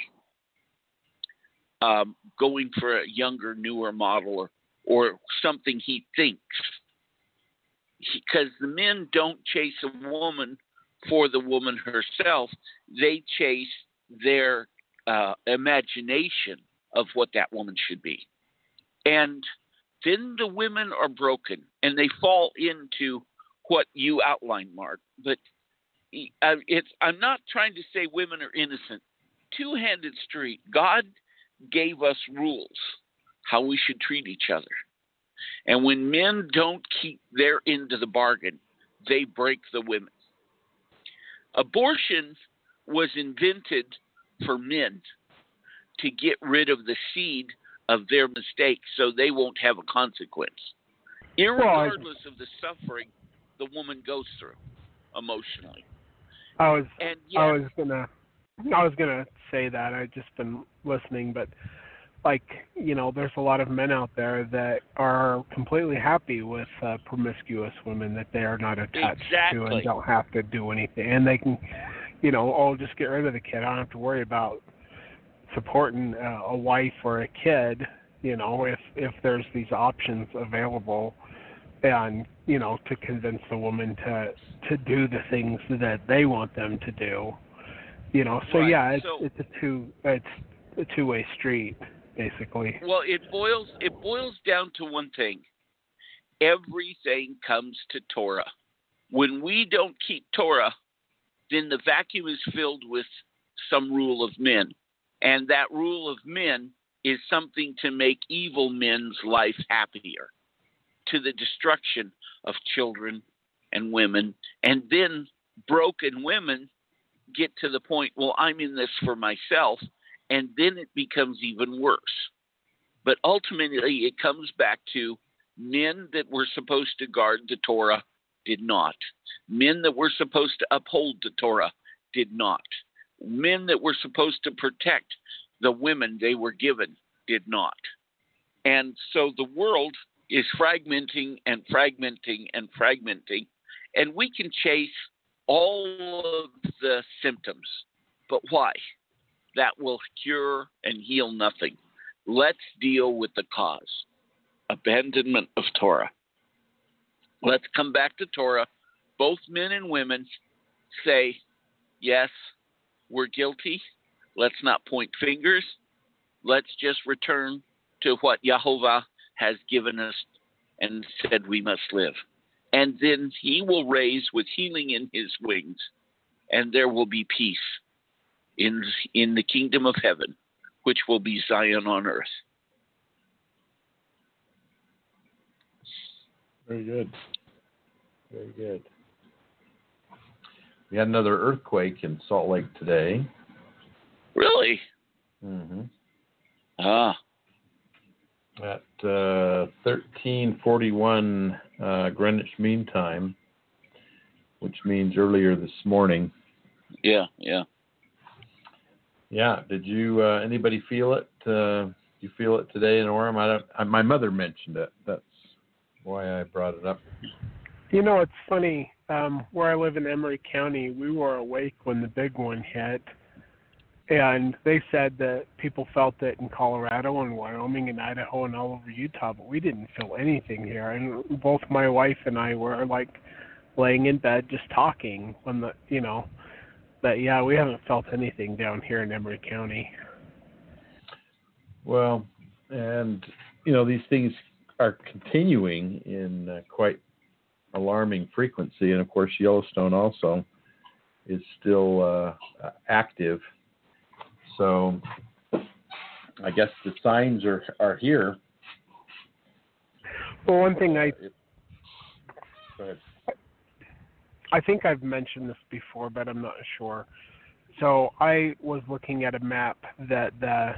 going for a younger, newer model or something he thinks. Because the men don't chase a woman for the woman herself. They chase their imagination of what that woman should be. And then the women are broken, and they fall into what you outlined, Mark. But I'm not trying to say women are innocent. Two-handed street. God gave us rules how we should treat each other. And when men don't keep their end of the bargain, they break the women. Abortion was invented for men to get rid of the seed of their mistake so they won't have a consequence, irregardless of the suffering the woman goes through emotionally. I was gonna say that. I've just been listening, but there's a lot of men out there that are completely happy with promiscuous women that they are not attached to and don't have to do anything, and they can, just get rid of the kid. I don't have to worry about supporting a wife or a kid, if there's these options available, and to convince the woman to do the things that they want them to do. So Right. yeah, So, it's a two-way street basically. well, it boils down to one thing. Everything comes to Torah. When we don't keep Torah, then the vacuum is filled with some rule of men. And that rule of men is something to make evil men's life happier, to the destruction of children and women. And then broken women get to the point, well, I'm in this for myself. And then it becomes even worse. But ultimately, it comes back to men that were supposed to guard the Torah did not. Men that were supposed to uphold the Torah did not. Men that were supposed to protect the women they were given did not. And so the world is fragmenting and fragmenting and fragmenting, and we can chase all of the symptoms. But why? That will cure and heal nothing. Let's deal with the cause. Abandonment of Torah. Let's come back to Torah. Both men and women say, yes, we're guilty. Let's not point fingers. Let's just return to what Yahovah has given us and said we must live. And then he will raise with healing in his wings, and there will be peace in the kingdom of heaven, which will be Zion on earth. Very good. Very good. We had another earthquake in Salt Lake today. Really? Mm-hmm. Ah. At 13:41 Greenwich Mean Time, which means earlier this morning. Yeah. Yeah. Did you anybody feel it? You feel it today in Orem? My mother mentioned it. That's why I brought it up. It's funny. Where I live in Emery County, we were awake when the big one hit, and they said that people felt it in Colorado and Wyoming and Idaho and all over Utah, but we didn't feel anything here. And both my wife and I were like laying in bed just talking when that we haven't felt anything down here in Emery County. Well, and these things are continuing in quite alarming frequency, and of course Yellowstone also is still active. So I guess the signs are here. Well, one thing Go ahead. I think I've mentioned this before, but I'm not sure. So I was looking at a map that the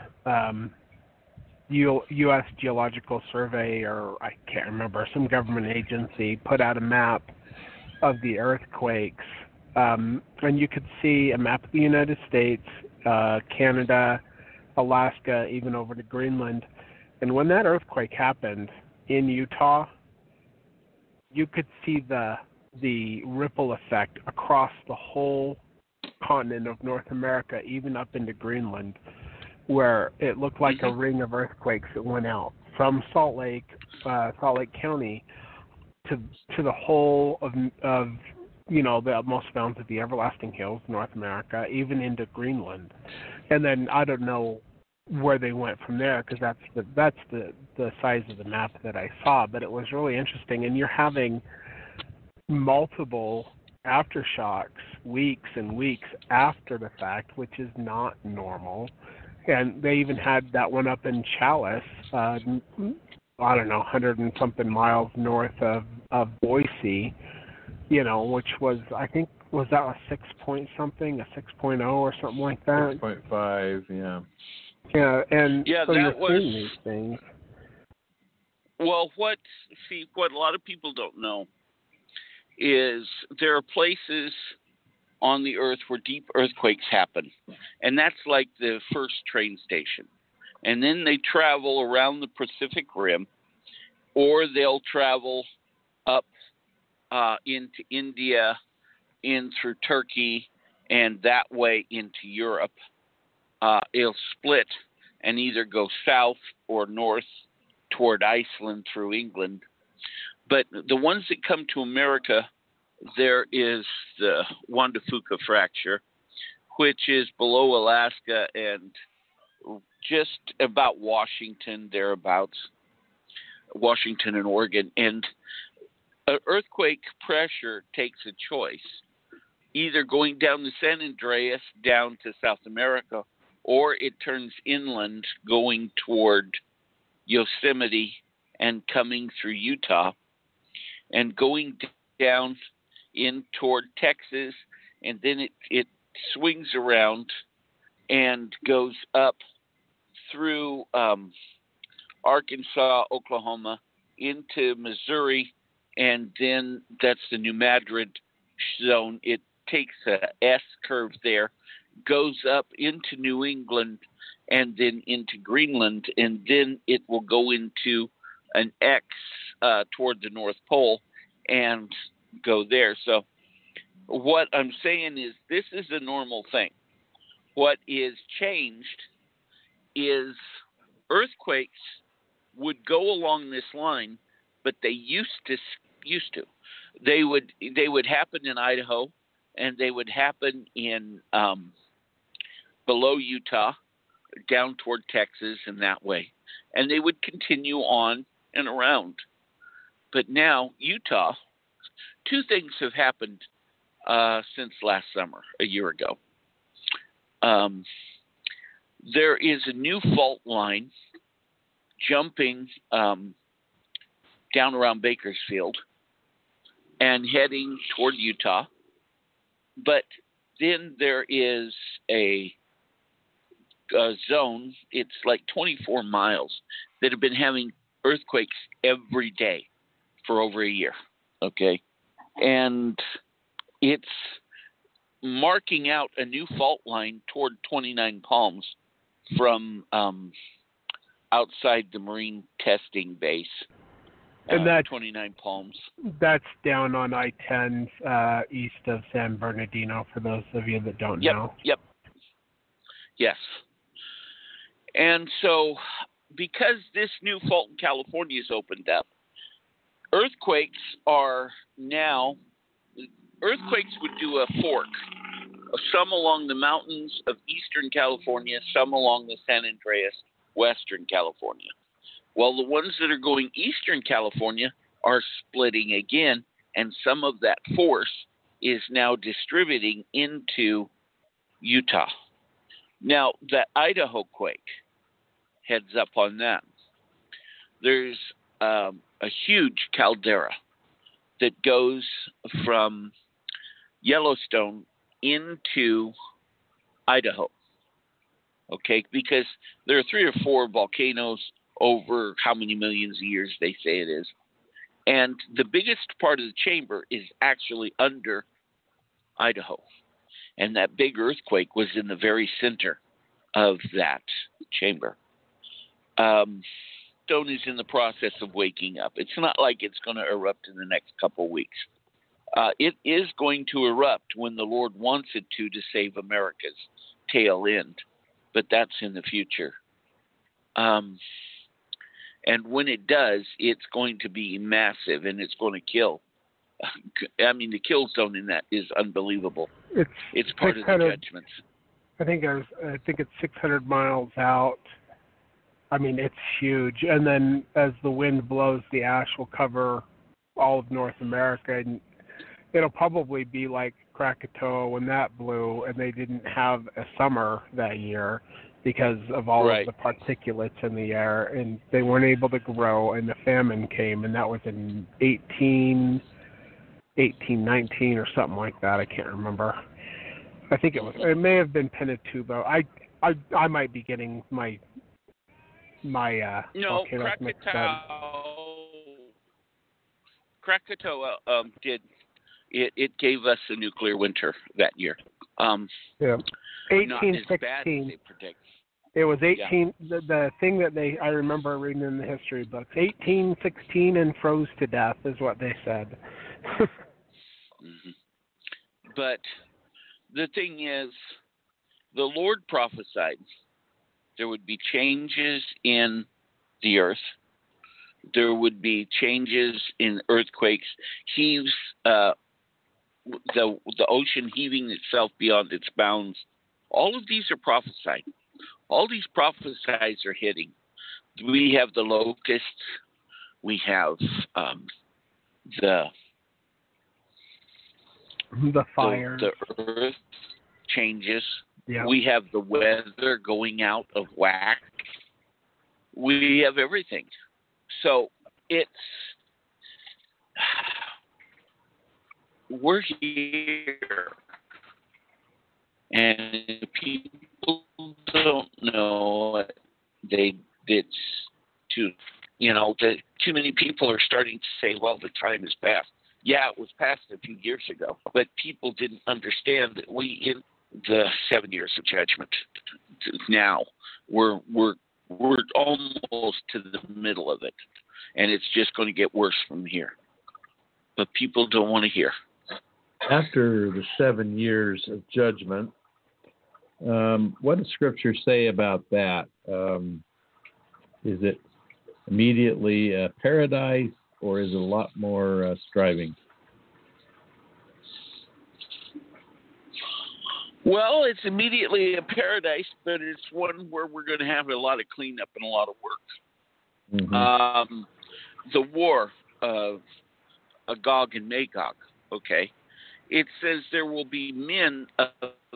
U.S. Geological Survey, or I can't remember, some government agency put out a map of the earthquakes. And you could see a map of the United States, Canada, Alaska, even over to Greenland. And when that earthquake happened in Utah, you could see the ripple effect across the whole continent of North America, even up into Greenland, where it looked like a ring of earthquakes that went out from Salt Lake County to the whole of the utmost bounds of the everlasting hills, North America, even into Greenland. And then I don't know where they went from there, because that's the size of the map that I saw. But it was really interesting, and you're having multiple aftershocks weeks and weeks after the fact, which is not normal. And they even had that one up in Chalice, I don't know, 100 and something miles north of Boise, which was, I think, was that a 6 point something, a 6.0 or something like that? 6.5, yeah. Yeah, and so that you're was seeing these things. Well, what a lot of people don't know is there are places on the earth where deep earthquakes happen, and that's like the first train station. And then they travel around the Pacific Rim, or they'll travel up into India, in through Turkey, and that way into Europe. It'll split and either go south or north toward Iceland through England. But the ones that come to America, there is the Juan de Fuca fracture, which is below Alaska and just about Washington, thereabouts, Washington and Oregon. And earthquake pressure takes a choice, either going down the San Andreas down to South America, or it turns inland going toward Yosemite and coming through Utah and going down in toward Texas, and then it swings around and goes up through Arkansas, Oklahoma, into Missouri, and then that's the New Madrid zone. It takes a S curve there, goes up into New England, and then into Greenland, and then it will go into an X toward the North Pole and go there. So what I'm saying is this is a normal thing. What is changed is earthquakes would go along this line, but they used to. They would happen in Idaho, and they would happen in below Utah, down toward Texas, and that way, and they would continue on and around. But now Utah, two things have happened since last summer, a year ago. There is a new fault line jumping down around Bakersfield and heading toward Utah. But then there is a zone, it's like 24 miles, that have been having earthquakes every day for over a year, okay? And it's marking out a new fault line toward 29 Palms from outside the Marine Testing Base. And that's 29 Palms. That's down on I-10 east of San Bernardino, for those of you that don't know. Yep. Yes. And so because this new fault in California has opened up, earthquakes would do a fork, some along the mountains of eastern California, some along the San Andreas, western California. Well, the ones that are going eastern California are splitting again, and some of that force is now distributing into Utah. Now, the Idaho quake heads up on that. There's a huge caldera that goes from Yellowstone into Idaho, okay, because there are 3 or 4 volcanoes over how many millions of years they say it is. And the biggest part of the chamber is actually under Idaho. And that big earthquake was in the very center of that chamber. Stone is in the process of waking up. It's not like it's going to erupt in the next couple of weeks. It is going to erupt when the Lord wants it to save America's tail end, but that's in the future. And when it does, it's going to be massive, and it's going to kill. I mean, the kill zone in that is unbelievable. It's part of the judgments. I think it's 600 miles out. I mean, it's huge. And then as the wind blows, the ash will cover all of North America, and it'll probably be like Krakatoa when that blew, and they didn't have a summer that year because of all of the particulates in the air, and they weren't able to grow, and the famine came, and that was in 1819 or something like that. I can't remember. I think it may have been Pinatubo. I might be getting my no, Krakatoa did it gave us a nuclear winter that year. 1816. Not as bad as they predict. It was 18. Yeah. The thing that I remember reading in the history books, 1816 and froze to death is what they said. Mm-hmm. But the thing is, the Lord prophesied there would be changes in the earth. There would be changes in earthquakes, heaves, the ocean heaving itself beyond its bounds All of these are prophesied. All these prophesies are hitting. We have the locusts. We have the fire. The earth changes. Yep. We have the weather going out of whack. We have everything. So we're here. And people don't know too many people are starting to say, well, the time has passed. Yeah, it was passed a few years ago, but people didn't understand that we in the 7 years of judgment now we're almost to the middle of it, and it's just going to get worse from here. But people don't want to hear. After the 7 years of judgment, what does Scripture say about that? Is it immediately paradise, or is it a lot more striving? Well, it's immediately a paradise, but it's one where we're going to have a lot of cleanup and a lot of work. Mm-hmm. The war of Gog and Magog, okay? It says there will be men of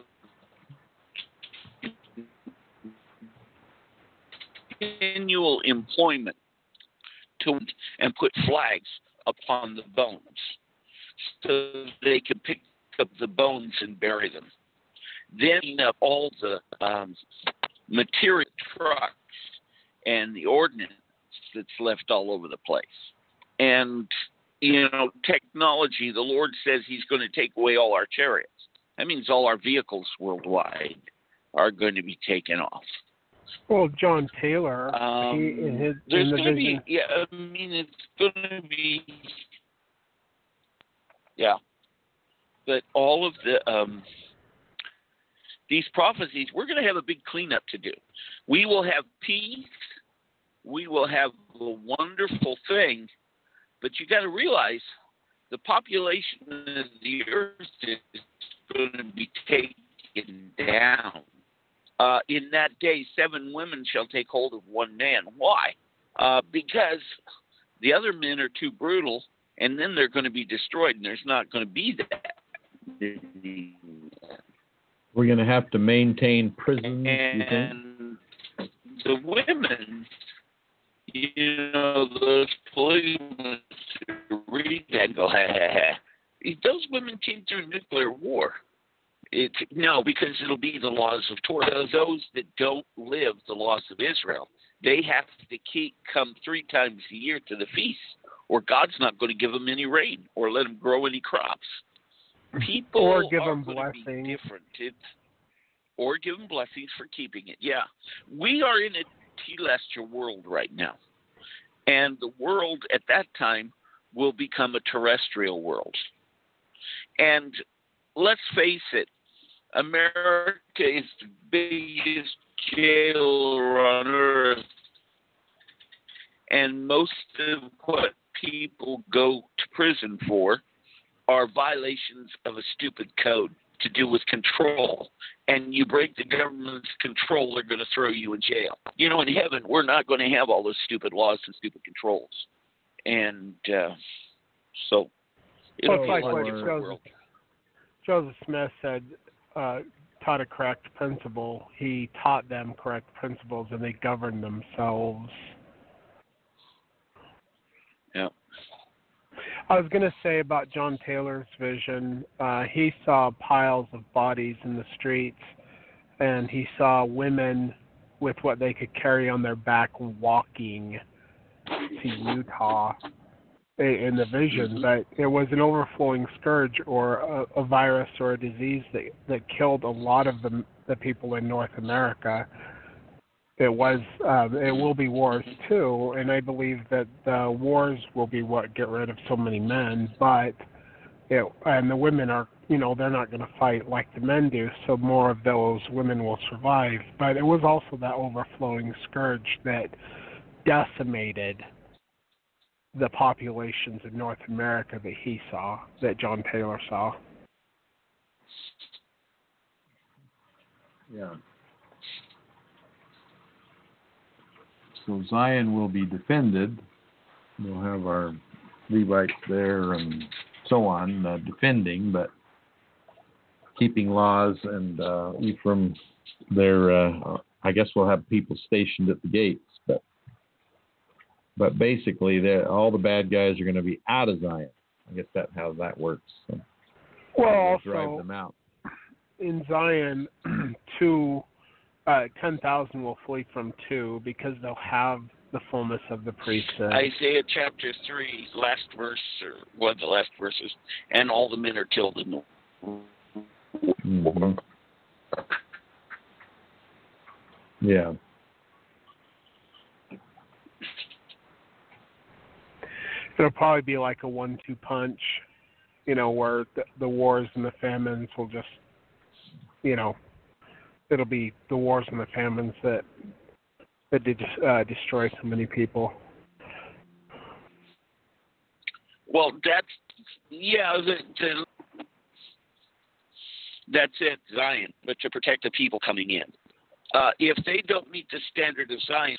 continual employment and put flags upon the bones so they can pick up the bones and bury them. Then up all the material trucks and the ordnance that's left all over the place. And, technology, the Lord says he's going to take away all our chariots. That means all our vehicles worldwide are going to be taken off. Well, John Taylor, it's going to be, but all of these prophecies, we're going to have a big cleanup to do. We will have peace. We will have a wonderful thing, but you got to realize the population of the earth is going to be taken down. In that day, 7 women shall take hold of one man. Why? Because the other men are too brutal, and then they're going to be destroyed, and there's not going to be that. We're going to have to maintain prisons, you think? And the women, those policemen read that and go, ha, ha, ha. Those women came through nuclear war. Because it'll be the laws of Torah. Those that don't live the laws of Israel, they have to come 3 times a year to the feast, or God's not going to give them any rain or let them grow any crops. People or give them are blessings. going to be different. Or give them blessings for keeping it. Yeah, we are in a telestial world right now, and the world at that time will become a terrestrial world. And let's face it, America is the biggest jail on earth, and most of what people go to prison for are violations of a stupid code to do with control. And you break the government's control, they're going to throw you in jail. In heaven, we're not going to have all those stupid laws and stupid controls. And so it'll be like a lot what different world. Joseph Smith said, taught a correct principle. He taught them correct principles, and they governed themselves. Yeah. I was going to say about John Taylor's vision, he saw piles of bodies in the streets, and he saw women with what they could carry on their back walking to Utah in the vision, but it was an overflowing scourge or a virus or a disease that killed a lot of the people in North America. It will be wars too, and I believe that the wars will be what get rid of so many men, and the women are, they're not going to fight like the men do, so more of those women will survive. But it was also that overflowing scourge that decimated the populations of North America that John Taylor saw. Yeah. So Zion will be defended. We'll have our Levites there and so on defending, but keeping laws, and Ephraim there. I guess we'll have people stationed at the gates, but basically all the bad guys are going to be out of Zion. I guess that's how that works. So well, drive also them out. in Zion, 10,000 will flee from 2 because they'll have the fullness of the priesthood. Isaiah chapter 3, last verse, or one of the last verses, and all the men are killed in the Mm-hmm. Yeah. It'll probably be like a 1-2 punch, where the wars and the famines will just, it'll be the wars and the famines that did destroy so many people. Well, that's it, Zion, but to protect the people coming in. If they don't meet the standard of Zion,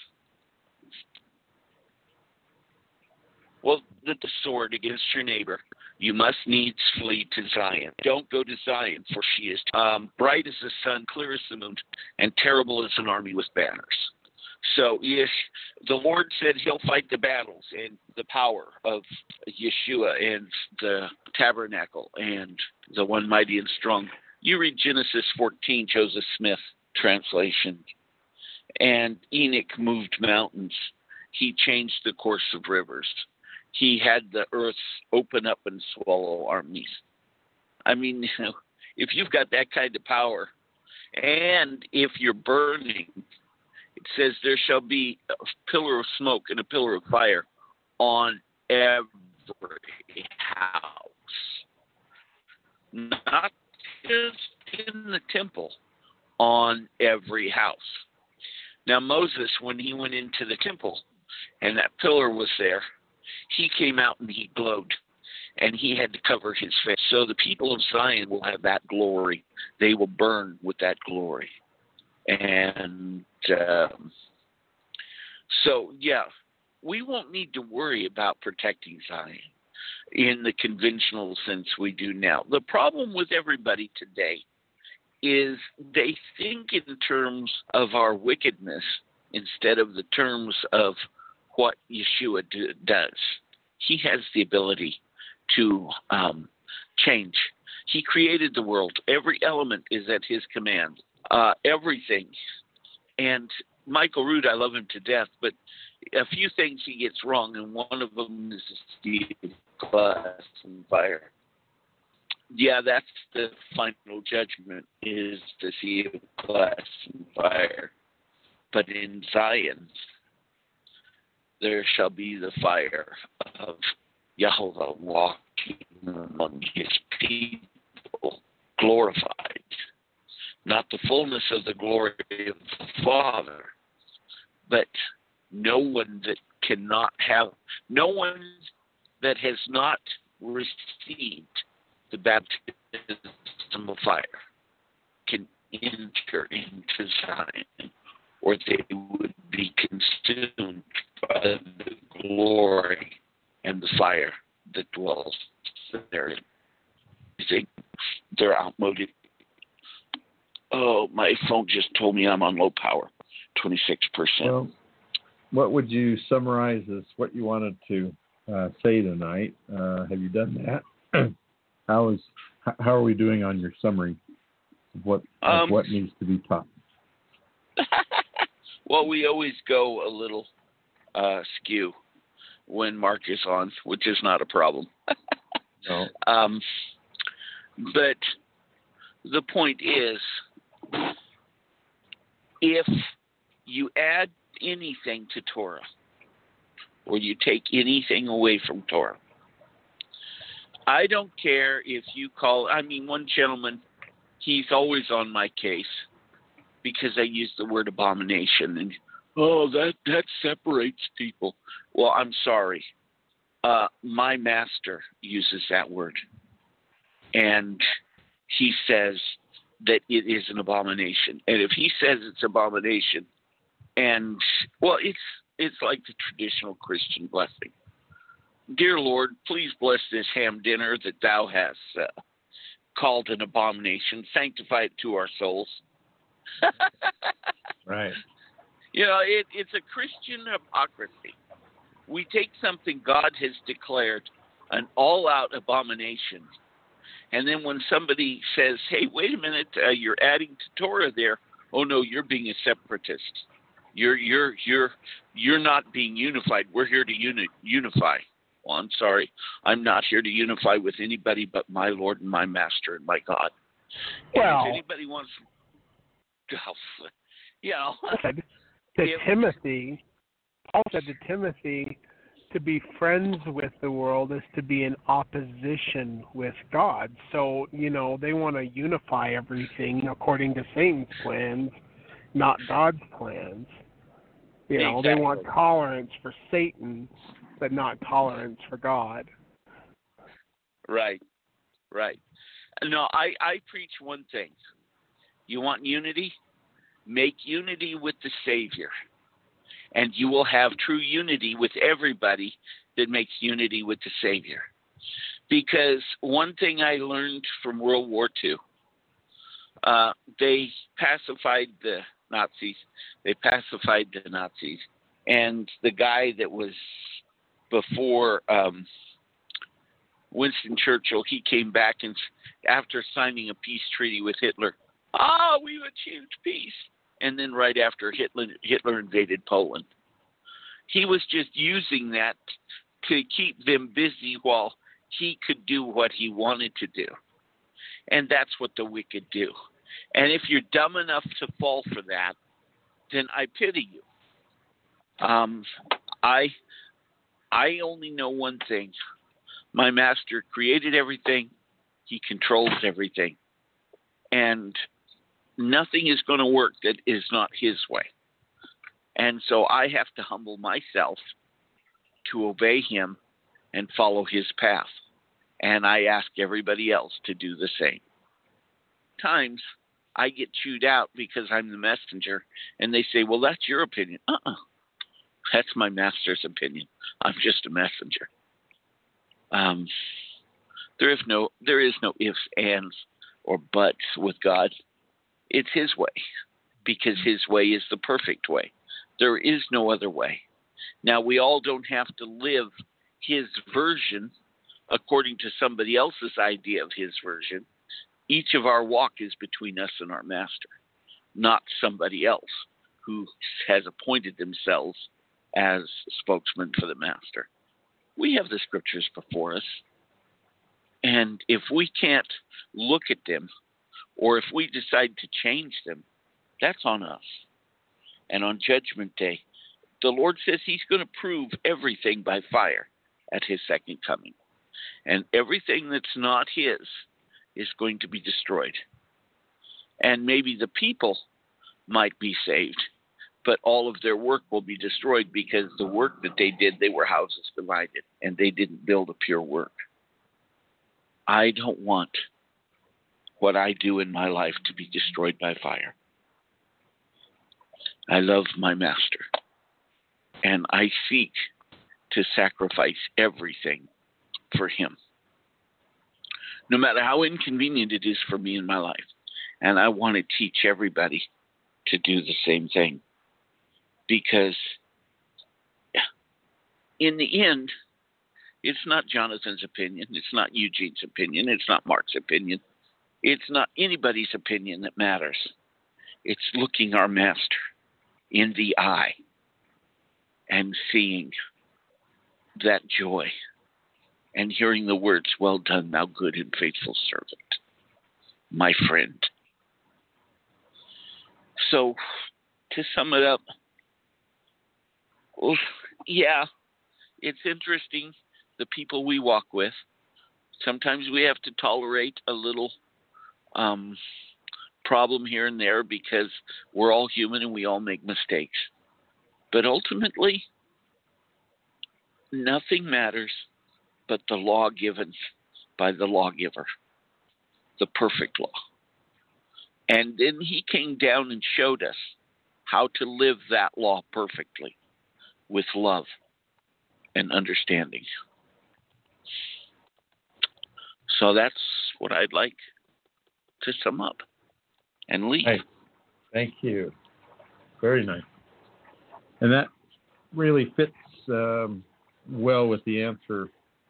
well, the sword against your neighbor. You must needs flee to Zion. Don't go to Zion, for she is bright as the sun, clear as the moon, and terrible as an army with banners. So, yes, the Lord said he'll fight the battles and the power of Yeshua and the tabernacle and the one mighty and strong. You read Genesis 14, Joseph Smith translation, and Enoch moved mountains. He changed the course of rivers. He had the earth open up and swallow armies. I mean, if you've got that kind of power, and if you're burning, it says there shall be a pillar of smoke and a pillar of fire on every house. Not just in the temple, on every house. Now Moses, when he went into the temple and that pillar was there, he came out and he glowed, and he had to cover his face. So the people of Zion will have that glory. They will burn with that glory. And we won't need to worry about protecting Zion in the conventional sense we do now. The problem with everybody today is they think in terms of our wickedness instead of the terms of what Yeshua does. He has the ability to change. He created the world. Every element is at his command. Everything. And Michael Rood, I love him to death, but a few things he gets wrong, and one of them is the glass and fire. Yeah, that's the final judgment, is the sea of glass and fire. But in Zion, there shall be the fire of Yahweh walking among his people, glorified. Not the fullness of the glory of the Father, but no one that has not received the baptism of fire can enter into Zion, or they would be consumed by the glory and the fire that dwells therein. They're outmoded. Oh, my phone just told me I'm on low power, 26%. Well, what would you summarize as what you wanted to say tonight? Have you done that? How are we doing on your summary of what needs to be taught? Well, we always go a little skew when Mark is on, which is not a problem. No. But the point is, if you add anything to Torah, or you take anything away from Torah, I don't care if you one gentleman, he's always on my case because I use the word abomination, and that separates people. Well, I'm sorry. My master uses that word, and he says that it is an abomination. And if he says it's abomination, and well, it's like the traditional Christian blessing. Dear Lord, please bless this ham dinner that thou hast called an abomination. Sanctify it to our souls. Right. You know, it's a Christian hypocrisy. We take something God has declared an all-out abomination, and then when somebody says, "Hey, wait a minute, you're adding to Torah there," oh no, you're being a separatist. You're not being unified. We're here to unify. Well, I'm sorry, I'm not here to unify with anybody but my Lord and my Master and my God. Well, and if anybody wants, you know, Paul said to Timothy, to be friends with the world is to be in opposition with God. So, you know, they want to unify everything according to Satan's plans, not God's plans. You know, Exactly. They want tolerance for Satan, but not tolerance for God. Right. No, I preach one thing. You want unity? Make unity with the Savior. And you will have true unity with everybody that makes unity with the Savior. Because one thing I learned from World War II, they pacified the Nazis. And the guy that was before Winston Churchill, he came back and after signing a peace treaty with Hitler, we've achieved peace. And then right after Hitler invaded Poland. He was just using that to keep them busy while he could do what he wanted to do. And that's what the wicked do. And if you're dumb enough to fall for that, then I pity you. I only know one thing. My Master created everything. He controls everything. And nothing is going to work that is not his way. And so I have to humble myself to obey him and follow his path. And I ask everybody else to do the same. Times I get chewed out because I'm the messenger, and they say, well, that's your opinion. That's my Master's opinion. I'm just a messenger. There is no ifs, ands, or buts with God. It's his way, because his way is the perfect way. There is no other way. Now, we all don't have to live his version according to somebody else's idea of his version. Each of our walk is between us and our Master, not somebody else who has appointed themselves as spokesman for the Master. We have the scriptures before us, and if we can't look at them, or if we decide to change them, that's on us. And on Judgment Day, the Lord says he's going to prove everything by fire at his second coming. And everything that's not his is going to be destroyed. And maybe the people might be saved, but all of their work will be destroyed because the work that they did, they were houses divided, and they didn't build a pure work. I don't want what I do in my life to be destroyed by fire. I love my Master, and I seek to sacrifice everything for him, no matter how inconvenient it is for me in my life. And I want to teach everybody to do the same thing, because in the end, it's not Jonathan's opinion, it's not Eugene's opinion, it's not Mark's opinion, it's not anybody's opinion that matters. It's looking our Master in the eye and seeing that joy and hearing the words, well done, thou good and faithful servant, my friend. So, to sum it up, well, yeah, it's interesting, the people we walk with. Sometimes we have to tolerate a little problem here and there because we're all human and we all make mistakes. But ultimately, nothing matters but the law given by the lawgiver, the perfect law. And then he came down and showed us how to live that law perfectly with love and understanding. So that's what I'd like to sum up and leave. Hey, thank you. Very nice. And that really fits well with the answer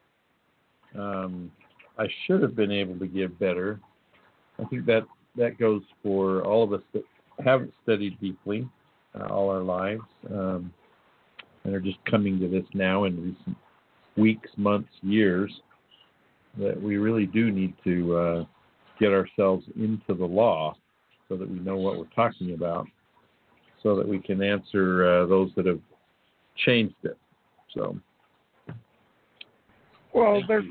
I should have been able to give better. I think that goes for all of us that haven't studied deeply all our lives and are just coming to this now in recent weeks, months, years, that we really do need to get ourselves into the law so that we know what we're talking about, so that we can answer those that have changed it. So, well, there's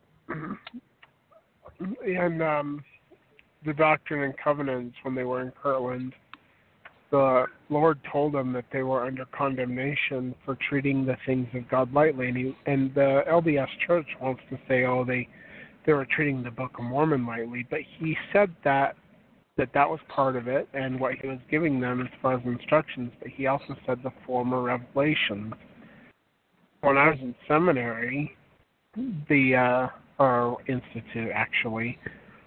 the Doctrine and Covenants, when they were in Kirtland, the Lord told them that they were under condemnation for treating the things of God lightly, and the LDS Church wants to say, they were treating the Book of Mormon lightly, but he said that was part of it, and what he was giving them as far as instructions, but he also said the former revelations. When I was in seminary, or institute actually,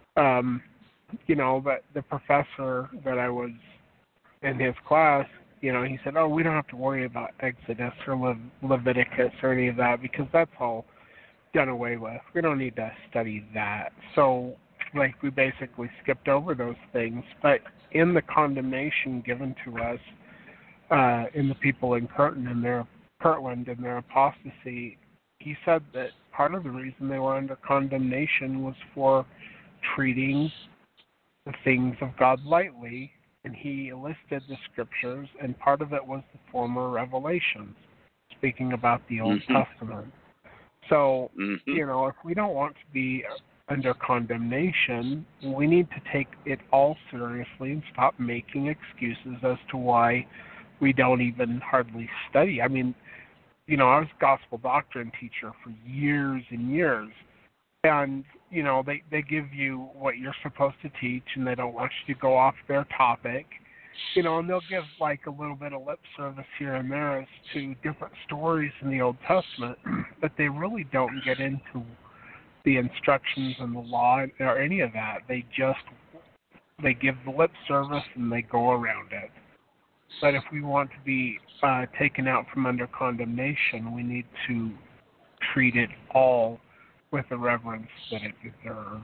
but the professor that I was in his class, he said, we don't have to worry about Exodus or Leviticus or any of that because that's all done away with. We don't need to study that. So, we basically skipped over those things. But in the condemnation given to us, in the people in Kirtland and their apostasy, he said that part of the reason they were under condemnation was for treating the things of God lightly, and he listed the scriptures, and part of it was the former revelations, speaking about the Old Testament. So, if we don't want to be under condemnation, we need to take it all seriously and stop making excuses as to why we don't even hardly study. I mean, I was a gospel doctrine teacher for years and years, and, they give you what you're supposed to teach, and they don't want you to go off their topic, and they'll give, a little bit of lip service here and there as to different stories in the Old Testament, but they really don't get into the instructions and the law or any of that. They give the lip service and they go around it. But if we want to be taken out from under condemnation, we need to treat it all with the reverence that it deserves.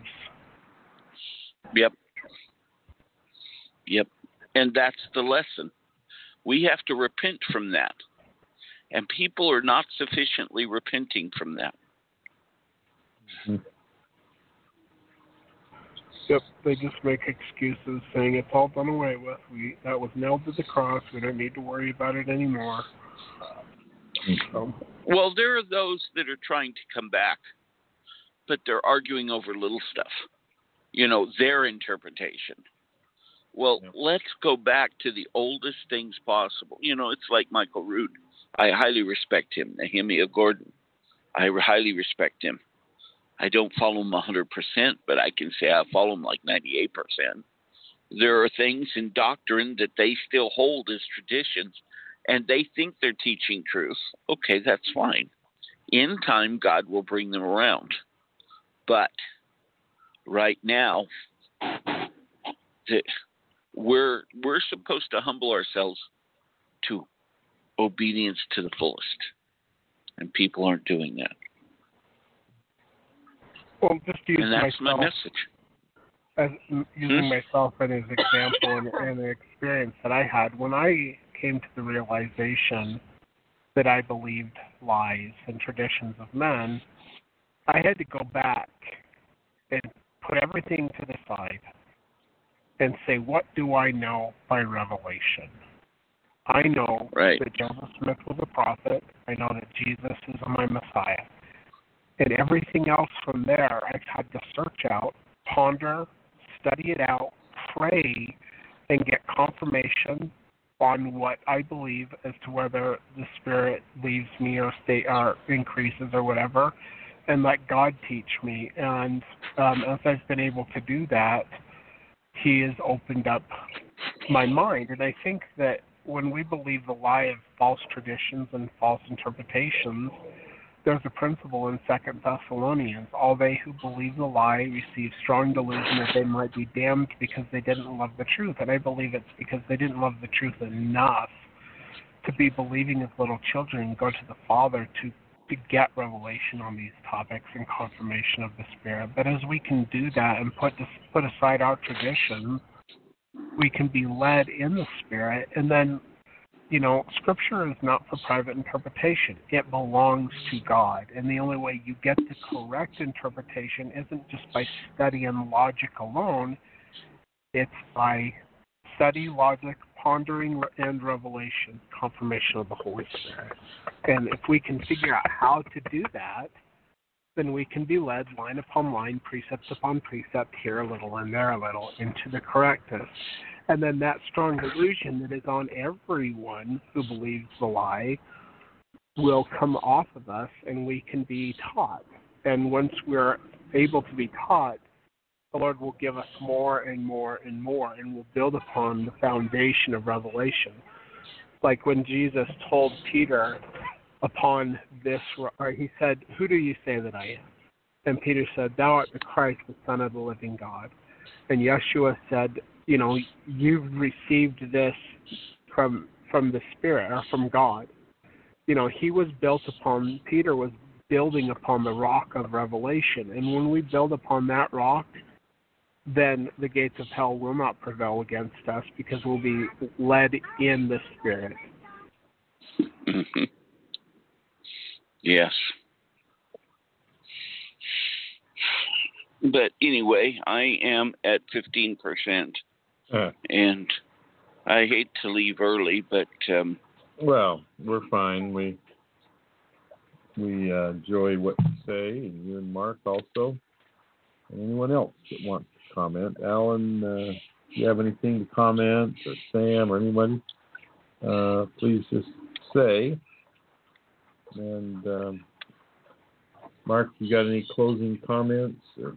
Yep. And that's the lesson. We have to repent from that. And people are not sufficiently repenting from that. Yep, they just make excuses saying it's all done away with. That was nailed to the cross. We don't need to worry about it anymore. Well, there are those that are trying to come back, but they're arguing over little stuff. Their interpretation. Well, let's go back to the oldest things possible. It's like Michael Rood. I highly respect him. Nehemiah Gordon. I highly respect him. I don't follow him 100%, but I can say I follow him like 98%. There are things in doctrine that they still hold as traditions, and they think they're teaching truth. Okay, that's fine. In time, God will bring them around. But right now, we're supposed to humble ourselves to obedience to the fullest, and people aren't doing that. Well, just and that's my message. As using myself as an example and an experience that I had when I came to the realization that I believed lies and traditions of men, I had to go back and put everything to the side and say, what do I know by revelation? I know that Joseph Smith was a prophet. I know that Jesus is my Messiah. And everything else from there, I've had to search out, ponder, study it out, pray, and get confirmation on what I believe as to whether the Spirit leaves me or increases or whatever, and let God teach me. And as I've been able to do that, he has opened up my mind. And I think that when we believe the lie of false traditions and false interpretations, there's a principle in 2 Thessalonians. All they who believe the lie receive strong delusion that they might be damned because they didn't love the truth. And I believe it's because they didn't love the truth enough to be believing as little children and go to the Father to get revelation on these topics and confirmation of the Spirit. But as we can do that and put aside our traditions, we can be led in the Spirit. And then, Scripture is not for private interpretation. It belongs to God. And the only way you get the correct interpretation isn't just by study and logic alone. It's by study, logic, pondering, and revelation, confirmation of the Holy Spirit. And if we can figure out how to do that, then we can be led line upon line, precept upon precept, here a little and there a little, into the correctness. And then that strong delusion that is on everyone who believes the lie will come off of us, and we can be taught. And once we're able to be taught, the Lord will give us more and more and more, and we'll build upon the foundation of revelation. Like when Jesus told Peter upon this, or he said, "Who do you say that I am?" And Peter said, "Thou art the Christ, the Son of the living God." And Yeshua said, you've received this from the Spirit, or from God. He was built upon, Peter was building upon the rock of revelation. And when we build upon that rock, then the gates of hell will not prevail against us, because we'll be led in the Spirit. Mm-hmm. Yes. But anyway, I am at 15%, and I hate to leave early, but well, we're fine. We enjoy what you say, and you and Mark also, and anyone else that wants to comment. Alan, if you have anything to comment, or Sam, or anybody, please just say. And Mark, you got any closing comments? Or?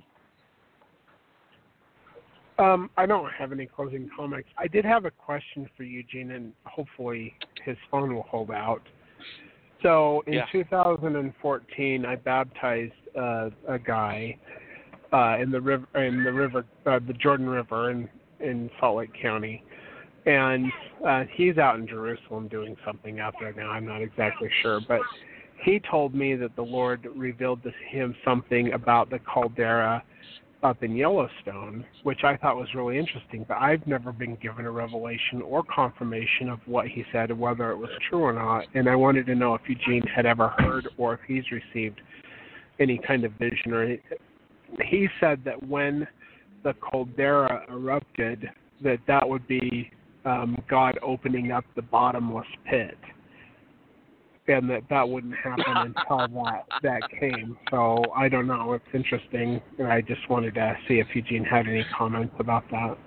I don't have any closing comments. I did have a question for Eugene, and hopefully his phone will hold out. So in 2014, I baptized a guy in the Jordan River in Salt Lake County, and he's out in Jerusalem doing something out there now. I'm not exactly sure, but he told me that the Lord revealed to him something about the caldera up in Yellowstone, which I thought was really interesting, but I've never been given a revelation or confirmation of what he said, whether it was true or not, and I wanted to know if Eugene had ever heard or if he's received any kind of vision. Or he said that when the caldera erupted, that would be God opening up the bottomless pit, and that wouldn't happen until that came. So I don't know. It's interesting, and I just wanted to see if Eugene had any comments about that.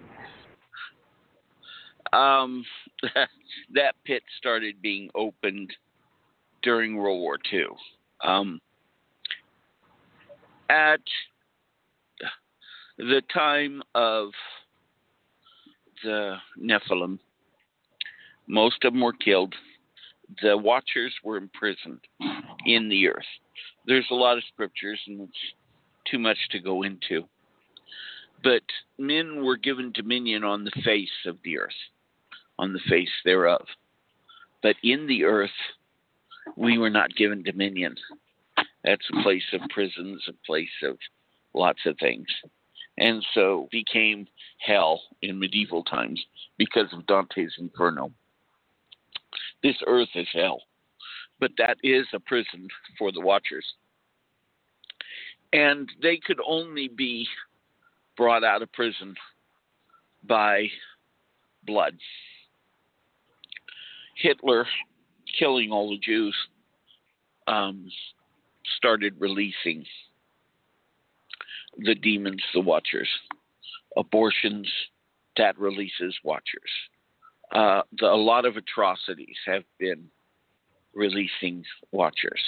That pit started being opened during World War II. At the time of the Nephilim, most of them were killed. The Watchers were imprisoned in the earth. There's a lot of scriptures, and it's too much to go into. But men were given dominion on the face of the earth, on the face thereof. But in the earth, we were not given dominion. That's a place of prisons, a place of lots of things. And so it became hell in medieval times because of Dante's Inferno. This earth is hell, but that is a prison for the Watchers. And they could only be brought out of prison by blood. Hitler, killing all the Jews, started releasing the demons, the Watchers. Abortions, that releases Watchers. A lot of atrocities have been releasing Watchers.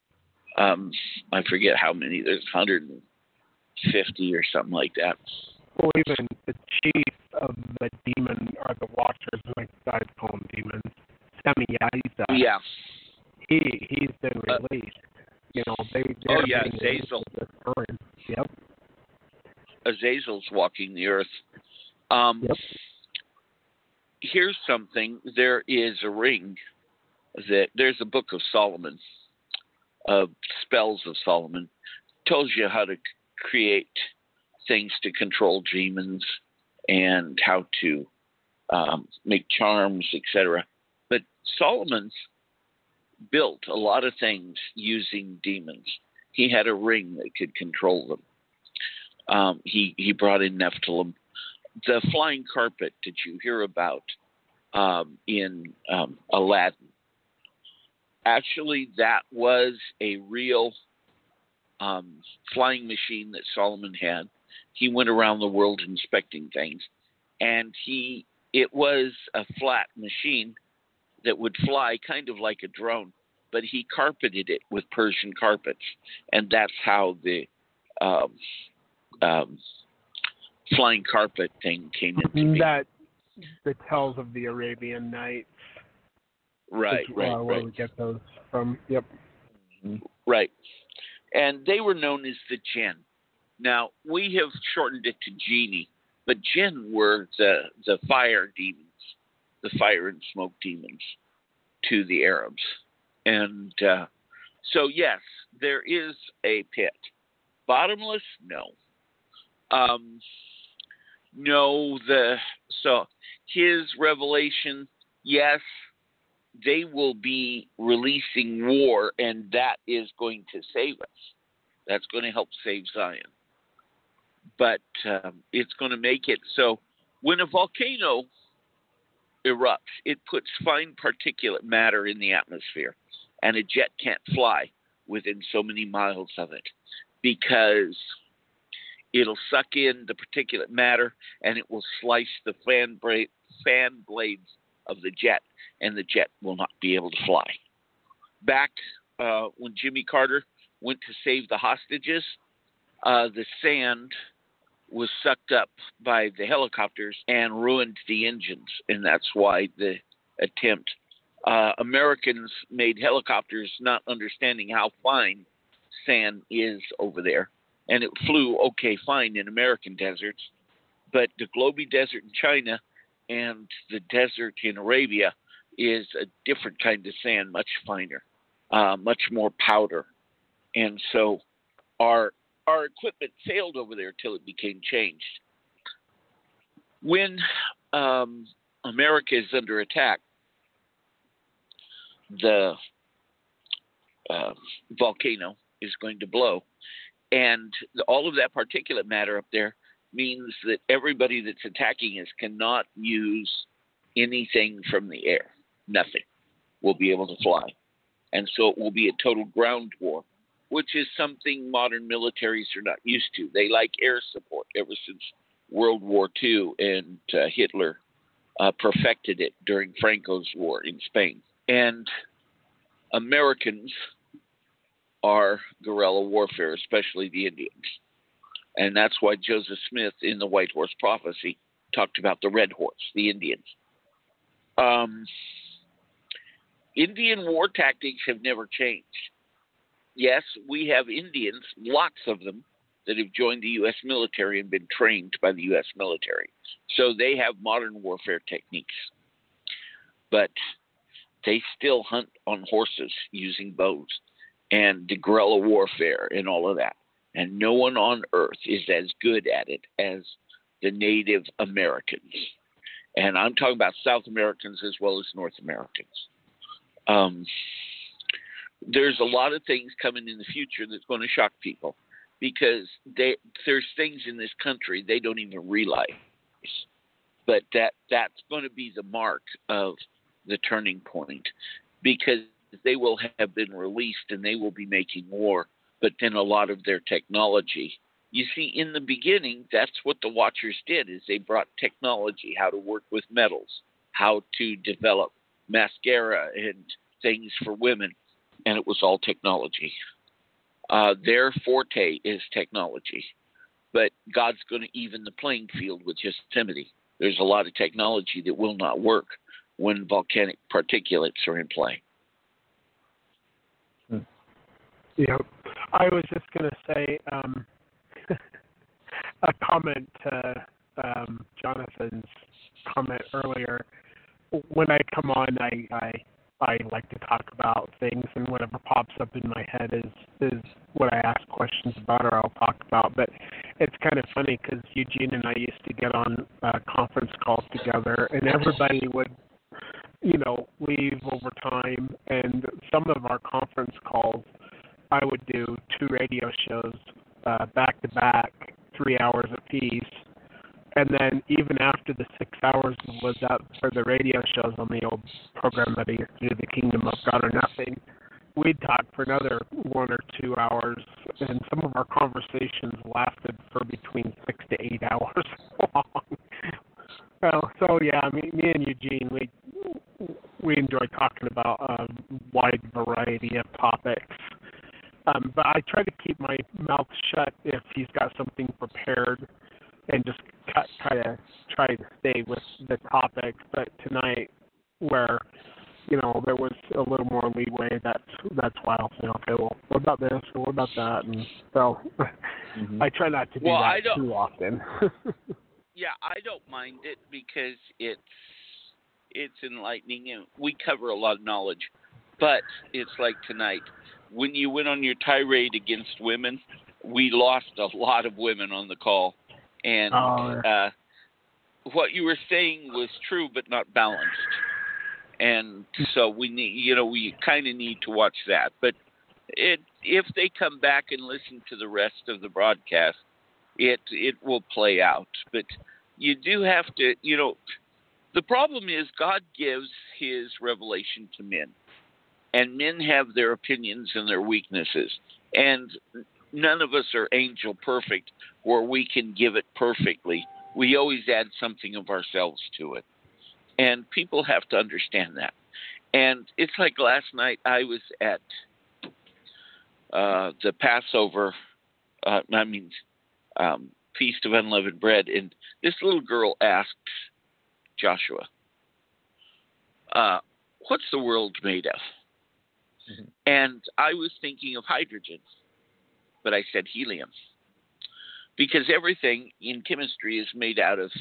I forget how many. There's 150 or something like that. Well, even the chief of the demon, or the Watchers, like guys call them demons, Semyaza, Yeah. he's been released. They're Azazel. this time. Yep. Azazel's walking the earth. Yep. Here's something. There is a ring there's a book of Solomon, spells of Solomon, tells you how to create things to control demons and how to make charms, etc. But Solomon's built a lot of things using demons. He had a ring that could control them. He brought in Nephilim. The flying carpet that you hear about in Aladdin, actually that was a real flying machine that Solomon had. He went around the world inspecting things, and it was a flat machine that would fly kind of like a drone, but he carpeted it with Persian carpets, and that's how the flying carpet thing came into being. That the Tales of the Arabian Nights. Right. Where we get those from. Yep. Right. And they were known as the Jinn. Now, we have shortened it to genie, but Jinn were the fire demons, the fire and smoke demons to the Arabs. And so, yes, there is a pit. Bottomless? No. So his revelation, yes, they will be releasing war, and that is going to save us. That's going to help save Zion. But it's going to make it so when a volcano erupts, it puts fine particulate matter in the atmosphere, and a jet can't fly within so many miles of it because it'll suck in the particulate matter, and it will slice the fan blades of the jet, and the jet will not be able to fly. Back when Jimmy Carter went to save the hostages, the sand was sucked up by the helicopters and ruined the engines, and that's why the attempt. Americans made helicopters not understanding how fine sand is over there, and it flew okay fine in American deserts, but the Gobi Desert in China and the desert in Arabia is a different kind of sand, much finer, much more powder. And so our equipment failed over there till it became changed. When America is under attack, the volcano is going to blow, and all of that particulate matter up there means that everybody that's attacking us cannot use anything from the air. Nothing will be able to fly. And so it will be a total ground war, which is something modern militaries are not used to. They like air support ever since World War II, and Hitler perfected it during Franco's war in Spain. And Americans are guerrilla warfare, especially the Indians. And that's why Joseph Smith in the White Horse Prophecy talked about the Red Horse, the Indians. Indian war tactics have never changed. Yes, we have Indians, lots of them, that have joined the U.S. military and been trained by the U.S. military. So they have modern warfare techniques. But they still hunt on horses using bows and the guerrilla warfare and all of that. And no one on earth is as good at it as the Native Americans. And I'm talking about South Americans as well as North Americans. There's a lot of things coming in the future that's going to shock people, because there's things in this country they don't even realize. But that's going to be the mark of the turning point, because they will have been released and they will be making war. But then a lot of their technology, you see, in the beginning, that's what the Watchers did, is they brought technology, how to work with metals, how to develop mascara and things for women, and it was all technology. Their forte is technology. but God's going to even the playing field with Yosemite. There's a lot of technology that will not work when volcanic particulates are in play. Yeah, I was just going to say a comment to Jonathan's comment earlier. When I come on, I like to talk about things, and whatever pops up in my head is what I ask questions about or I'll talk about. But it's kind of funny because Eugene and I used to get on conference calls together, and everybody would, leave over time. And some of our conference calls, I would do 2 radio shows back to back, 3 hours apiece. And then even after the 6 hours was up for the radio shows on the old program that I used to do, The Kingdom of God or Nothing, we'd talk for another 1 or 2 hours, and some of our conversations lasted for between 6 to 8 hours long. So yeah, me and Eugene, we enjoy talking about a wide variety of topics. But I try to keep my mouth shut if he's got something prepared, and just try to stay with the topic. But tonight, where there was a little more leeway, that's why I'll say, okay, well, what about this or what about that? And so I try not to do that too often. Yeah, I don't mind it because it's enlightening, and we cover a lot of knowledge. But it's like tonight, when you went on your tirade against women, we lost a lot of women on the call. And what you were saying was true, but not balanced. And so we kind of need to watch that. But if they come back and listen to the rest of the broadcast, it will play out. But you do have to, the problem is God gives his revelation to men. And men have their opinions and their weaknesses. And none of us are angel perfect where we can give it perfectly. We always add something of ourselves to it. And people have to understand that. And it's like last night I was at the Passover, Feast of Unleavened Bread, and this little girl asked Joshua, what's the world made of? Mm-hmm. And I was thinking of hydrogen, but I said helium, because everything in chemistry is made out of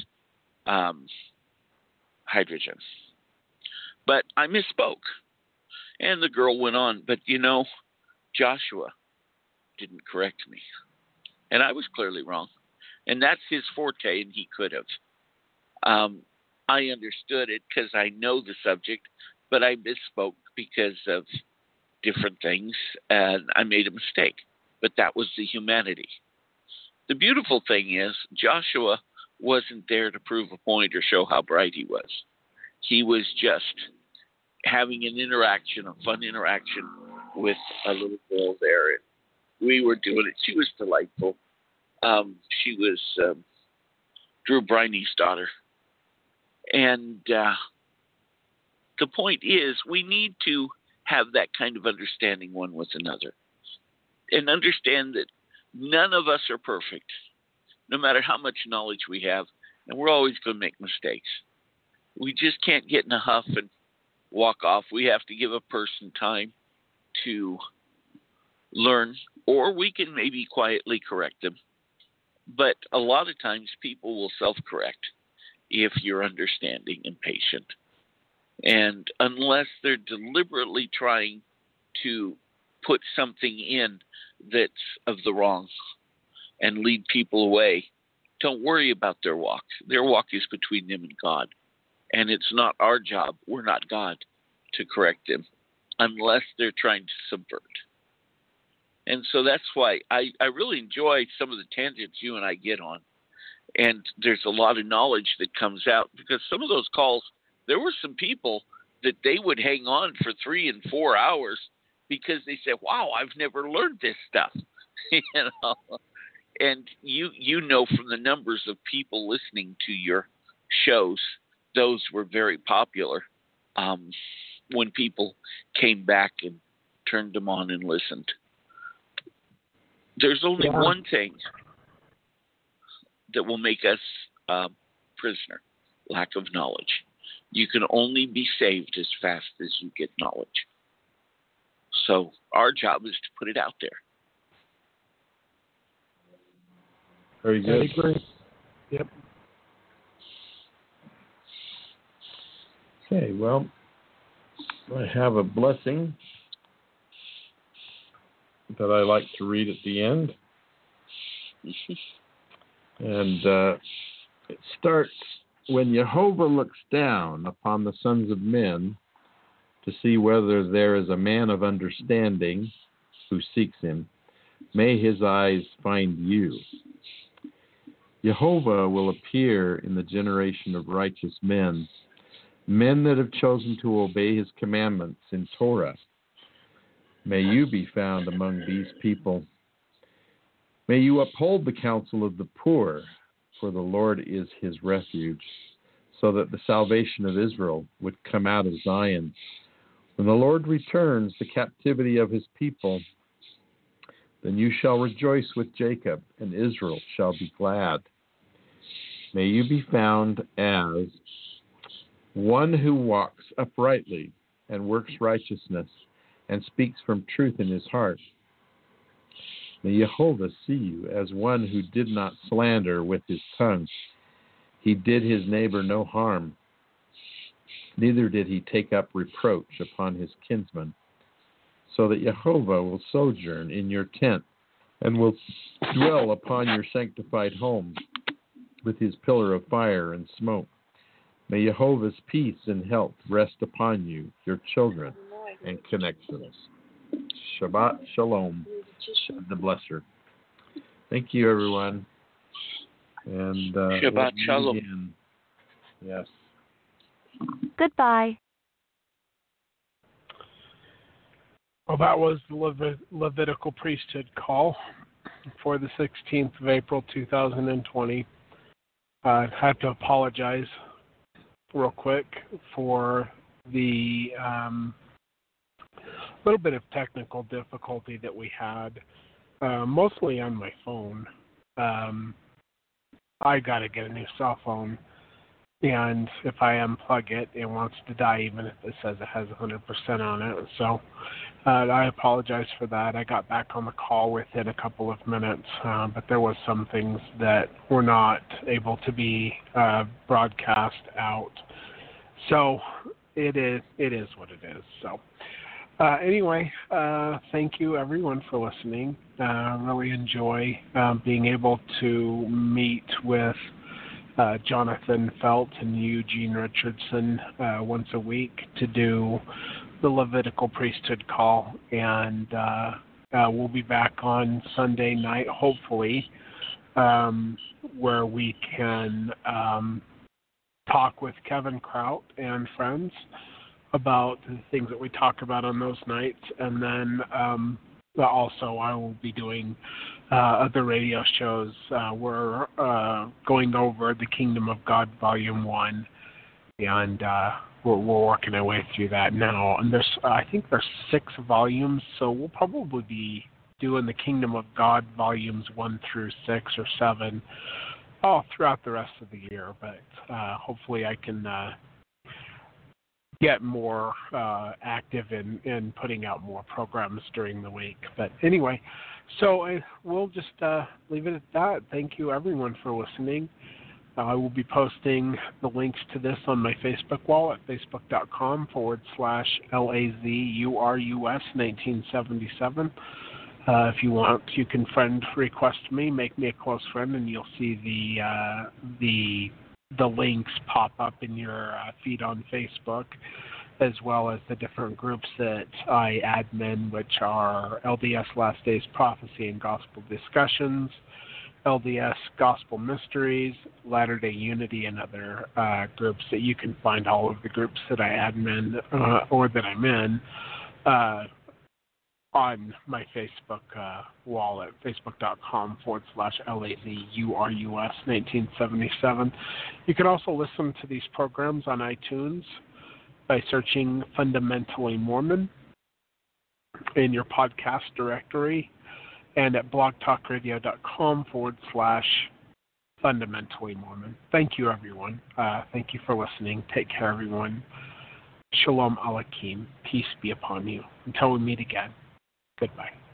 hydrogen. But I misspoke. And the girl went on, but Joshua didn't correct me. And I was clearly wrong. And that's his forte, and he could have. I understood it because I know the subject, but I misspoke because of different things, and I made a mistake. But that was the humanity. The beautiful thing is Joshua wasn't there to prove a point or show how bright he was. He was just having an interaction, a fun interaction with a little girl there. And we were doing it. She was delightful. She was Drew Briney's daughter. And the point is, we need to have that kind of understanding one with another. And understand that none of us are perfect, no matter how much knowledge we have, and we're always going to make mistakes. We just can't get in a huff and walk off. We have to give a person time to learn, or we can maybe quietly correct them. But a lot of times people will self-correct if you're understanding and patient. And unless they're deliberately trying to put something in that's of the wrong and lead people away, don't worry about their walk. Their walk is between them and God. And it's not our job, we're not God, to correct them unless they're trying to subvert. And so that's why I really enjoy some of the tangents you and I get on. And there's a lot of knowledge that comes out, because some of those calls, there were some people that they would hang on for 3 and 4 hours because they said, wow, I've never learned this stuff. And you know from the numbers of people listening to your shows, those were very popular when people came back and turned them on and listened. There's only one thing that will make us prisoner. Lack of knowledge. You can only be saved as fast as you get knowledge. So our job is to put it out there. Very good. I agree. Yep. Okay, well, I have a blessing that I like to read at the end. And it starts, when Jehovah looks down upon the sons of men to see whether there is a man of understanding who seeks him, may his eyes find you. Jehovah will appear in the generation of righteous men, men that have chosen to obey his commandments in Torah. May you be found among these people. May you uphold the counsel of the poor, for the Lord is his refuge, so that the salvation of Israel would come out of Zion. When the Lord returns the captivity of his people, then you shall rejoice with Jacob, and Israel shall be glad. May you be found as one who walks uprightly and works righteousness and speaks from truth in his heart. May Jehovah see you as one who did not slander with his tongue. He did his neighbor no harm, neither did he take up reproach upon his kinsman, so that Jehovah will sojourn in your tent and will dwell upon your sanctified home with his pillar of fire and smoke. May Jehovah's peace and health rest upon you, your children, and connections. Shabbat Shalom, the Blesser. Thank you, everyone. And Shabbat Shalom. Yes. Goodbye. Well, that was the Levitical priesthood call for the 16th of April, 2020. I have to apologize real quick for the little bit of technical difficulty that we had, mostly on my phone. I got to get a new cell phone, and if I unplug it, it wants to die even if it says it has 100% on it. So I apologize for that. I got back on the call within a couple of minutes, but there was some things that were not able to be broadcast out. So it is what it is. So anyway, thank you everyone for listening. Really enjoy being able to meet with Jonathan Felt and Eugene Richardson once a week to do the Levitical priesthood call, and we'll be back on Sunday night, hopefully, where we can talk with Kevin Kraut and friends about the things that we talk about on those nights, and then also I will be doing other radio shows. We're going over the Kingdom of God Volume 1, and we're working our way through that now. And I think there's 6 volumes, so we'll probably be doing the Kingdom of God Volumes 1 through 6 or 7 throughout the rest of the year. But hopefully I can get more active in putting out more programs during the week. But anyway, so we'll just leave it at that. Thank you, everyone, for listening. I will be posting the links to this on my Facebook wall at facebook.com/LAZURUS1977. If you want, you can friend request me, make me a close friend, and you'll see the links pop up in your feed on Facebook, as well as the different groups that I admin, which are LDS Last Days Prophecy and Gospel Discussions, LDS Gospel Mysteries, Latter-day Unity, and other groups that you can find all of the groups that I admin or that I'm in on my Facebook wall at facebook.com/LAZURUS1977. You can also listen to these programs on iTunes by searching Fundamentally Mormon in your podcast directory, and at blogtalkradio.com fundamentally Mormon. Thank you, everyone. Thank you for listening. Take care, everyone. Shalom Aleichem. Peace be upon you. Until we meet again. Goodbye.